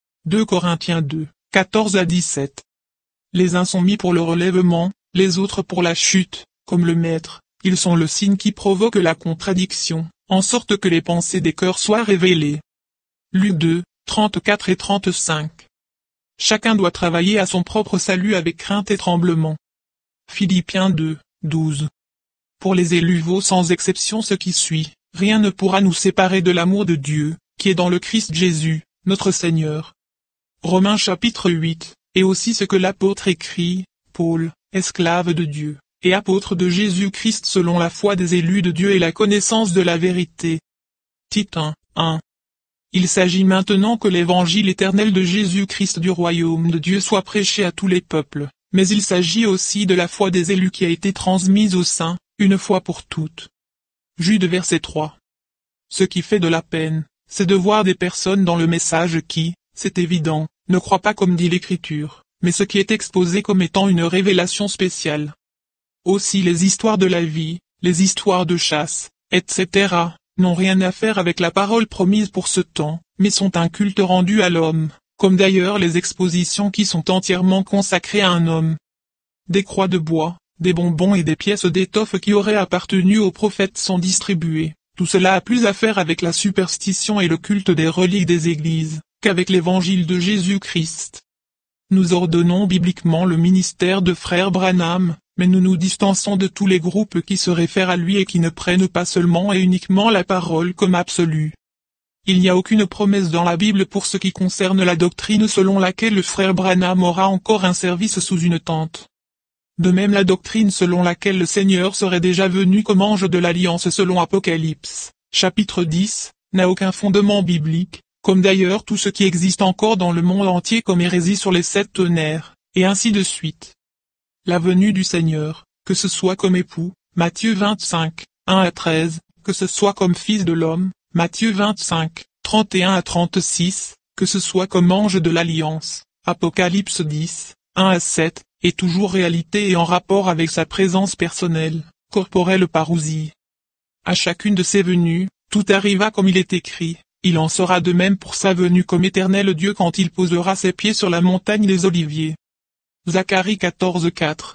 [SPEAKER 1] 2 Corinthiens 2, 14 à 17. Les uns sont mis pour le relèvement, les autres pour la chute, comme le Maître, ils sont le signe qui provoque la contradiction, en sorte que les pensées des cœurs soient révélées. Luc 2, 34 et 35. Chacun doit travailler à son propre salut avec crainte et tremblement. Philippiens 2, 12. Pour les élus vaut sans exception ce qui suit, rien ne pourra nous séparer de l'amour de Dieu, qui est dans le Christ Jésus, notre Seigneur. Romains chapitre 8, et aussi ce que l'apôtre écrit, Paul, esclave de Dieu, et apôtre de Jésus-Christ selon la foi des élus de Dieu et la connaissance de la vérité. Tite 1, 1. Il s'agit maintenant que l'évangile éternel de Jésus-Christ du royaume de Dieu soit prêché à tous les peuples, mais il s'agit aussi de la foi des élus qui a été transmise aux saints, une fois pour toutes. Jude verset 3. Ce qui fait de la peine, c'est de voir des personnes dans le message qui, c'est évident, ne croient pas comme dit l'Écriture, mais ce qui est exposé comme étant une révélation spéciale. Aussi les histoires de la vie, les histoires de chasse, etc., n'ont rien à faire avec la parole promise pour ce temps, mais sont un culte rendu à l'homme, comme d'ailleurs les expositions qui sont entièrement consacrées à un homme. Des croix de bois, des bonbons et des pièces d'étoffe qui auraient appartenu aux prophètes sont distribuées. Tout cela a plus à faire avec la superstition et le culte des reliques des églises, qu'avec l'évangile de Jésus-Christ. Nous ordonnons bibliquement le ministère de frère Branham, mais nous nous distançons de tous les groupes qui se réfèrent à lui et qui ne prennent pas seulement et uniquement la parole comme absolue. Il n'y a aucune promesse dans la Bible pour ce qui concerne la doctrine selon laquelle le frère Branham aura encore un service sous une tente. De même la doctrine selon laquelle le Seigneur serait déjà venu comme ange de l'Alliance selon Apocalypse, chapitre 10, n'a aucun fondement biblique, comme d'ailleurs tout ce qui existe encore dans le monde entier comme hérésie sur les 7 tonnerres, et ainsi de suite. La venue du Seigneur, que ce soit comme époux, Matthieu 25, 1 à 13, que ce soit comme fils de l'homme, Matthieu 25, 31 à 36, que ce soit comme ange de l'Alliance, Apocalypse 10, 1 à 7, est toujours réalité et en rapport avec sa présence personnelle, corporelle parousie. À chacune de ses venues, tout arriva comme il est écrit, il en sera de même pour sa venue comme éternel Dieu quand il posera ses pieds sur la montagne des Oliviers. Zacharie 14, 4.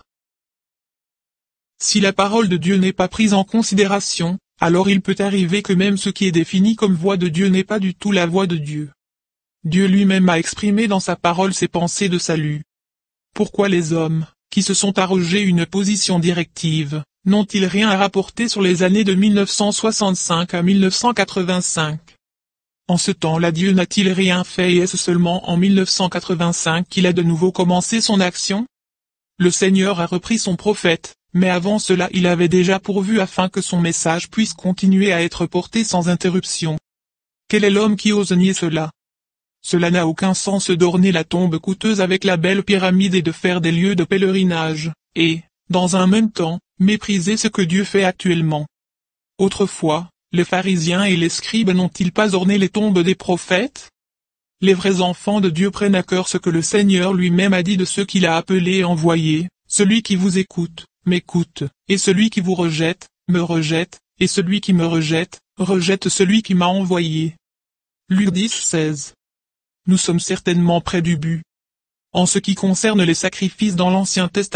[SPEAKER 1] Si la parole de Dieu n'est pas prise en considération, alors il peut arriver que même ce qui est défini comme voix de Dieu n'est pas du tout la voix de Dieu. Dieu lui-même a exprimé dans sa parole ses pensées de salut. Pourquoi les hommes, qui se sont arrogés une position directive, n'ont-ils rien à rapporter sur les années de 1965 à 1985? En ce temps-là Dieu n'a-t-il rien fait et est-ce seulement en 1985 qu'il a de nouveau commencé son action? Le Seigneur a repris son prophète, mais avant cela il avait déjà pourvu afin que son message puisse continuer à être porté sans interruption. Quel est l'homme qui ose nier cela? Cela n'a aucun sens d'orner la tombe coûteuse avec la belle pyramide et de faire des lieux de pèlerinage, et, dans un même temps, mépriser ce que Dieu fait actuellement. Autrefois, les pharisiens et les scribes n'ont-ils pas orné les tombes des prophètes? Les vrais enfants de Dieu prennent à cœur ce que le Seigneur lui-même a dit de ceux qu'il a appelés et envoyés, celui qui vous écoute, m'écoute, et celui qui vous rejette, me rejette, et celui qui me rejette, rejette celui qui m'a envoyé. Luc 10, 16. Nous sommes certainement près du but. En ce qui concerne les sacrifices dans l'Ancien Testament,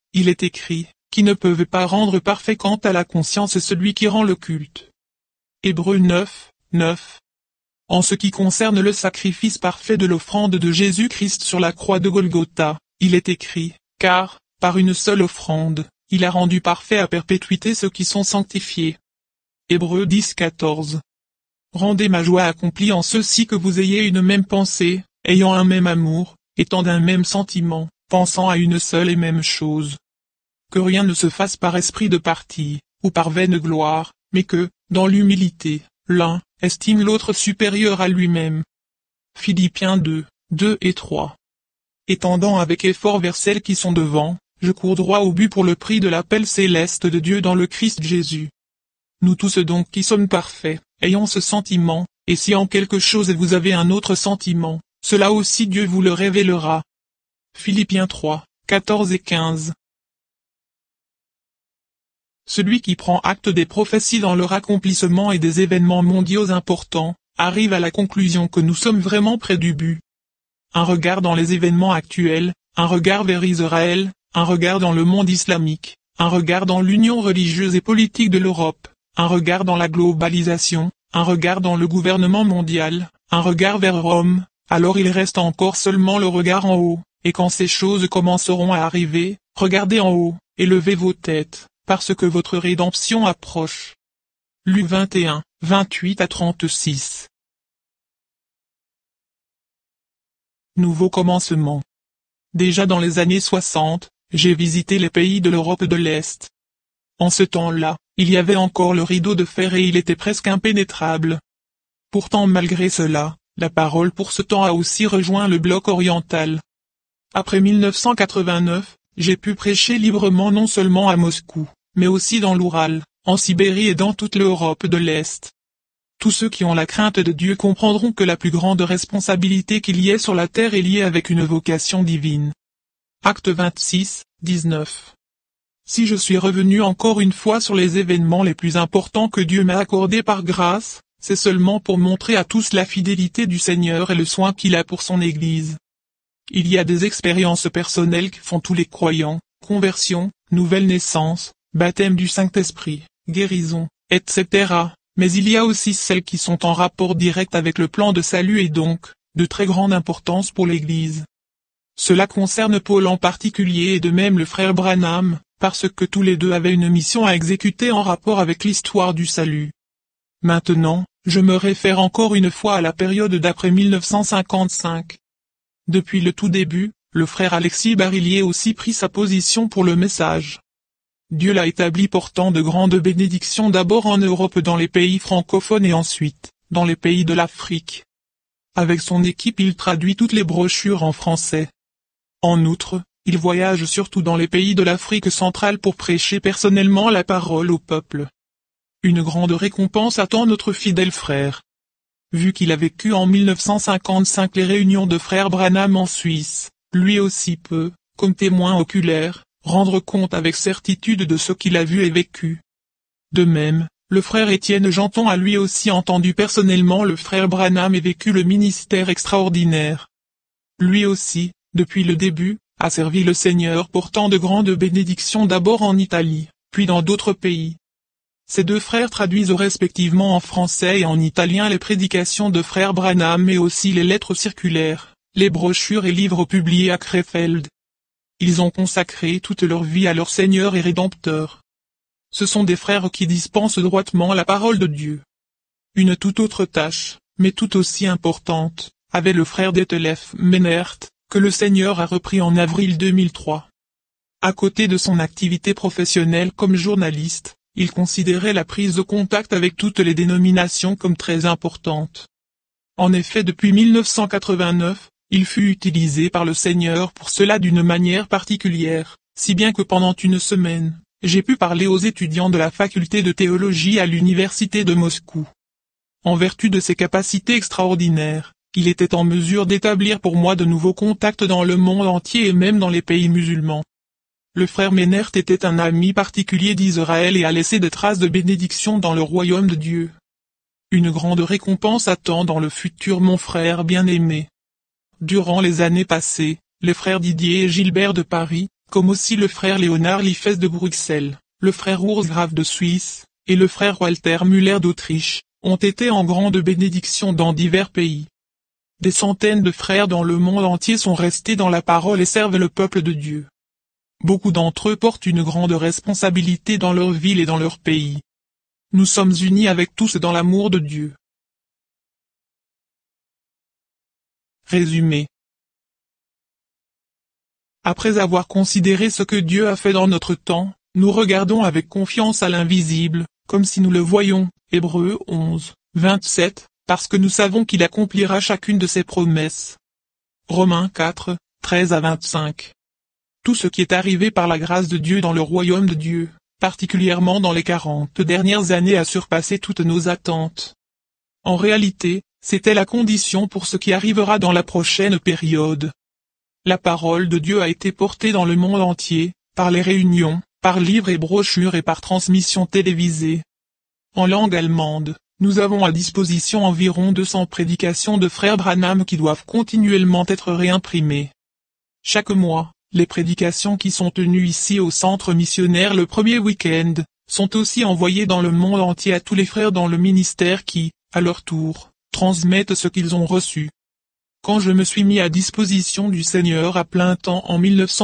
[SPEAKER 1] il est écrit, qui ne peuvent pas rendre parfait quant à la conscience celui qui rend le culte. Hébreux 9, 9. En ce qui concerne le sacrifice parfait de l'offrande de Jésus-Christ sur la croix de Golgotha, il est écrit, car, par une seule offrande, il a rendu parfait à perpétuité ceux qui sont sanctifiés. Hébreux 10, 14. Rendez ma joie accomplie en ceci que vous ayez une même pensée, ayant un même amour, étant d'un même sentiment, pensant à une seule et même chose. Que rien ne se fasse par esprit de parti, ou par vaine gloire, mais que, dans l'humilité, l'un estime l'autre supérieur à lui-même. Philippiens 2, 2 et 3. Étendant avec effort vers celles qui sont devant, je cours droit au but pour le prix de l'appel céleste de Dieu dans le Christ Jésus. Nous tous donc qui sommes parfaits, ayons ce sentiment, et si en quelque chose vous avez un autre sentiment, cela aussi Dieu vous le révélera. Philippiens 3, 14 et 15. Celui qui prend acte des prophéties dans leur accomplissement et des événements mondiaux importants, arrive à la conclusion que nous sommes vraiment près du but. Un regard dans les événements actuels, un regard vers Israël, un regard dans le monde islamique, un regard dans l'union religieuse et politique de l'Europe, un regard dans la globalisation, un regard dans le gouvernement mondial, un regard vers Rome, alors il reste encore seulement le regard en haut, et quand ces choses commenceront à arriver, regardez en haut, et levez vos têtes, parce que votre rédemption approche. Luc 21, 28 à 36. Nouveau commencement. Déjà dans les années 60, j'ai visité les pays de l'Europe de l'Est. En ce temps-là, il y avait encore le rideau de fer et il était presque impénétrable. Pourtant malgré cela, la parole pour ce temps a aussi rejoint le bloc oriental. Après 1989, j'ai pu prêcher librement non seulement à Moscou, mais aussi dans l'Oural, en Sibérie et dans toute l'Europe de l'Est. Tous ceux qui ont la crainte de Dieu comprendront que la plus grande responsabilité qu'il y ait sur la terre est liée avec une vocation divine. Acte 26, 19. Si je suis revenu encore une fois sur les événements les plus importants que Dieu m'a accordés par grâce, c'est seulement pour montrer à tous la fidélité du Seigneur et le soin qu'il a pour son Église. Il y a des expériences personnelles que font tous les croyants, conversion, nouvelle naissance, baptême du Saint-Esprit, guérison, etc. Mais il y a aussi celles qui sont en rapport direct avec le plan de salut et donc, de très grande importance pour l'Église. Cela concerne Paul en particulier et de même le frère Branham, parce que tous les deux avaient une mission à exécuter en rapport avec l'histoire du salut. Maintenant, je me réfère encore une fois à la période d'après 1955. Depuis le tout début, le frère Alexis Barillier aussi pris sa position pour le message. Dieu l'a établi portant de grandes bénédictions d'abord en Europe dans les pays francophones et ensuite, dans les pays de l'Afrique. Avec son équipe il traduit toutes les brochures en français. En outre, il voyage surtout dans les pays de l'Afrique centrale pour prêcher personnellement la parole au peuple. Une grande récompense attend notre fidèle frère. Vu qu'il a vécu en 1955 les réunions de frères Branham en Suisse, lui aussi peut, comme témoin oculaire, rendre compte avec certitude de ce qu'il a vu et vécu. De même, le frère Étienne Janton a lui aussi entendu personnellement le frère Branham et vécu le ministère extraordinaire. Lui aussi, depuis le début, a servi le Seigneur portant de grandes bénédictions d'abord en Italie, puis dans d'autres pays. Ces deux frères traduisent respectivement en français et en italien les prédications de frère Branham mais aussi les lettres circulaires, les brochures et livres publiés à Krefeld. Ils ont consacré toute leur vie à leur Seigneur et Rédempteur. Ce sont des frères qui dispensent droitement la parole de Dieu. Une toute autre tâche, mais tout aussi importante, avait le frère Detlef Menert, que le Seigneur a repris en avril 2003. À côté de son activité professionnelle comme journaliste, il considérait la prise de contact avec toutes les dénominations comme très importante. En effet depuis 1989, il fut utilisé par le Seigneur pour cela d'une manière particulière, si bien que pendant une semaine, j'ai pu parler aux étudiants de la faculté de théologie à l'université de Moscou. En vertu de ses capacités extraordinaires, il était en mesure d'établir pour moi de nouveaux contacts dans le monde entier et même dans les pays musulmans. Le frère Menert était un ami particulier d'Israël et a laissé des traces de bénédiction dans le royaume de Dieu. Une grande récompense attend dans le futur mon frère bien-aimé. Durant les années passées, les frères Didier et Gilbert de Paris, comme aussi le frère Léonard Liffes de Bruxelles, le frère Urs Graf de Suisse, et le frère Walter Müller d'Autriche, ont été en grande bénédiction dans divers pays. Des centaines de frères dans le monde entier sont restés dans la parole et servent le peuple de Dieu. Beaucoup d'entre eux portent une grande responsabilité dans leur ville et dans leur pays. Nous sommes unis avec tous dans l'amour de Dieu. Résumé. Après avoir considéré ce que Dieu a fait dans notre temps, nous regardons avec confiance à l'invisible, comme si nous le voyions, Hébreux 11, 27, parce que nous savons qu'il accomplira chacune de ses promesses. Romains 4, 13 à 25. Tout ce qui est arrivé par la grâce de Dieu dans le royaume de Dieu, particulièrement dans les 40 dernières années, a surpassé toutes nos attentes. En réalité, c'était la condition pour ce qui arrivera dans la prochaine période. La parole de Dieu a été portée dans le monde entier, par les réunions, par livres et brochures et par transmission télévisée. En langue allemande, nous avons à disposition environ 200 prédications de frères Branham qui doivent continuellement être réimprimées. Chaque mois, les prédications qui sont tenues ici au centre missionnaire le premier week-end, sont aussi envoyées dans le monde entier à tous les frères dans le ministère qui, à leur tour, transmettent ce qu'ils ont reçu. Quand je me suis mis à disposition du Seigneur à plein temps en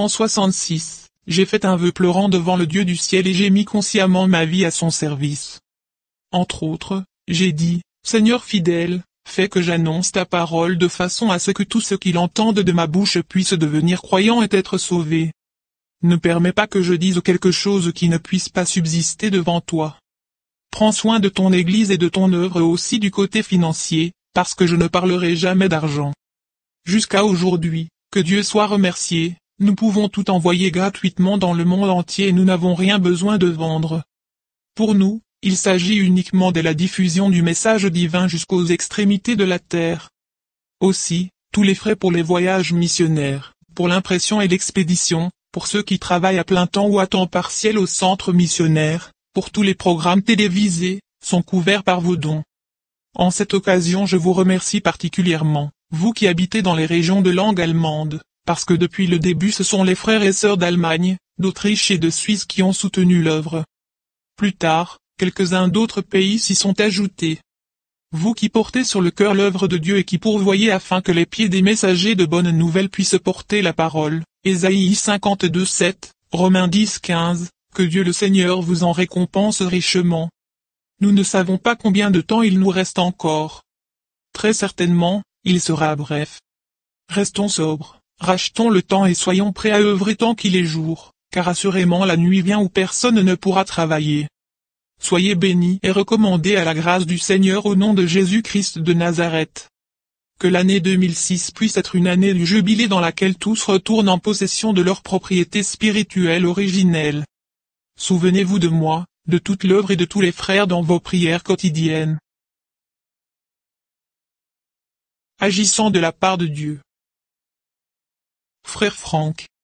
[SPEAKER 1] 1966, j'ai fait un vœu pleurant devant le Dieu du ciel et j'ai mis consciemment ma vie à son service. Entre autres, j'ai dit, Seigneur fidèle, fais que j'annonce ta parole de façon à ce que tous ceux qui l'entendent de ma bouche puissent devenir croyants et être sauvés. Ne permets pas que je dise quelque chose qui ne puisse pas subsister devant toi. Prends soin de ton Église et de ton œuvre aussi du côté financier, parce que je ne parlerai jamais d'argent. Jusqu'à aujourd'hui, que Dieu soit remercié, nous pouvons tout envoyer gratuitement dans le monde entier et nous n'avons rien besoin de vendre. Pour nous, il s'agit uniquement de la diffusion du message divin jusqu'aux extrémités de la terre. Aussi, tous les frais pour les voyages missionnaires, pour l'impression et l'expédition, pour ceux qui travaillent à plein temps ou à temps partiel au centre missionnaire, pour tous les programmes télévisés, sont couverts par vos dons. En cette occasion je vous remercie particulièrement, vous qui habitez dans les régions de langue allemande, parce que depuis le début ce sont les frères et sœurs d'Allemagne, d'Autriche et de Suisse qui ont soutenu l'œuvre. Plus tard, quelques-uns d'autres pays s'y sont ajoutés. Vous qui portez sur le cœur l'œuvre de Dieu et qui pourvoyez afin que les pieds des messagers de bonnes nouvelles puissent porter la parole, Ésaïe 52:7, Romains 10:15, que Dieu le Seigneur vous en récompense richement. Nous ne savons pas combien de temps il nous reste encore. Très certainement, il sera bref. Restons sobres, rachetons le temps et soyons prêts à œuvrer tant qu'il est jour, car assurément la nuit vient où personne ne pourra travailler. Soyez bénis et recommandés à la grâce du Seigneur au nom de Jésus-Christ de Nazareth. Que l'année 2006 puisse être une année du jubilé dans laquelle tous retournent en possession de leur propriété spirituelle originelle. Souvenez-vous de moi, de toute l'œuvre et de tous les frères dans vos prières quotidiennes. Agissant de la part de Dieu. Frère Franck.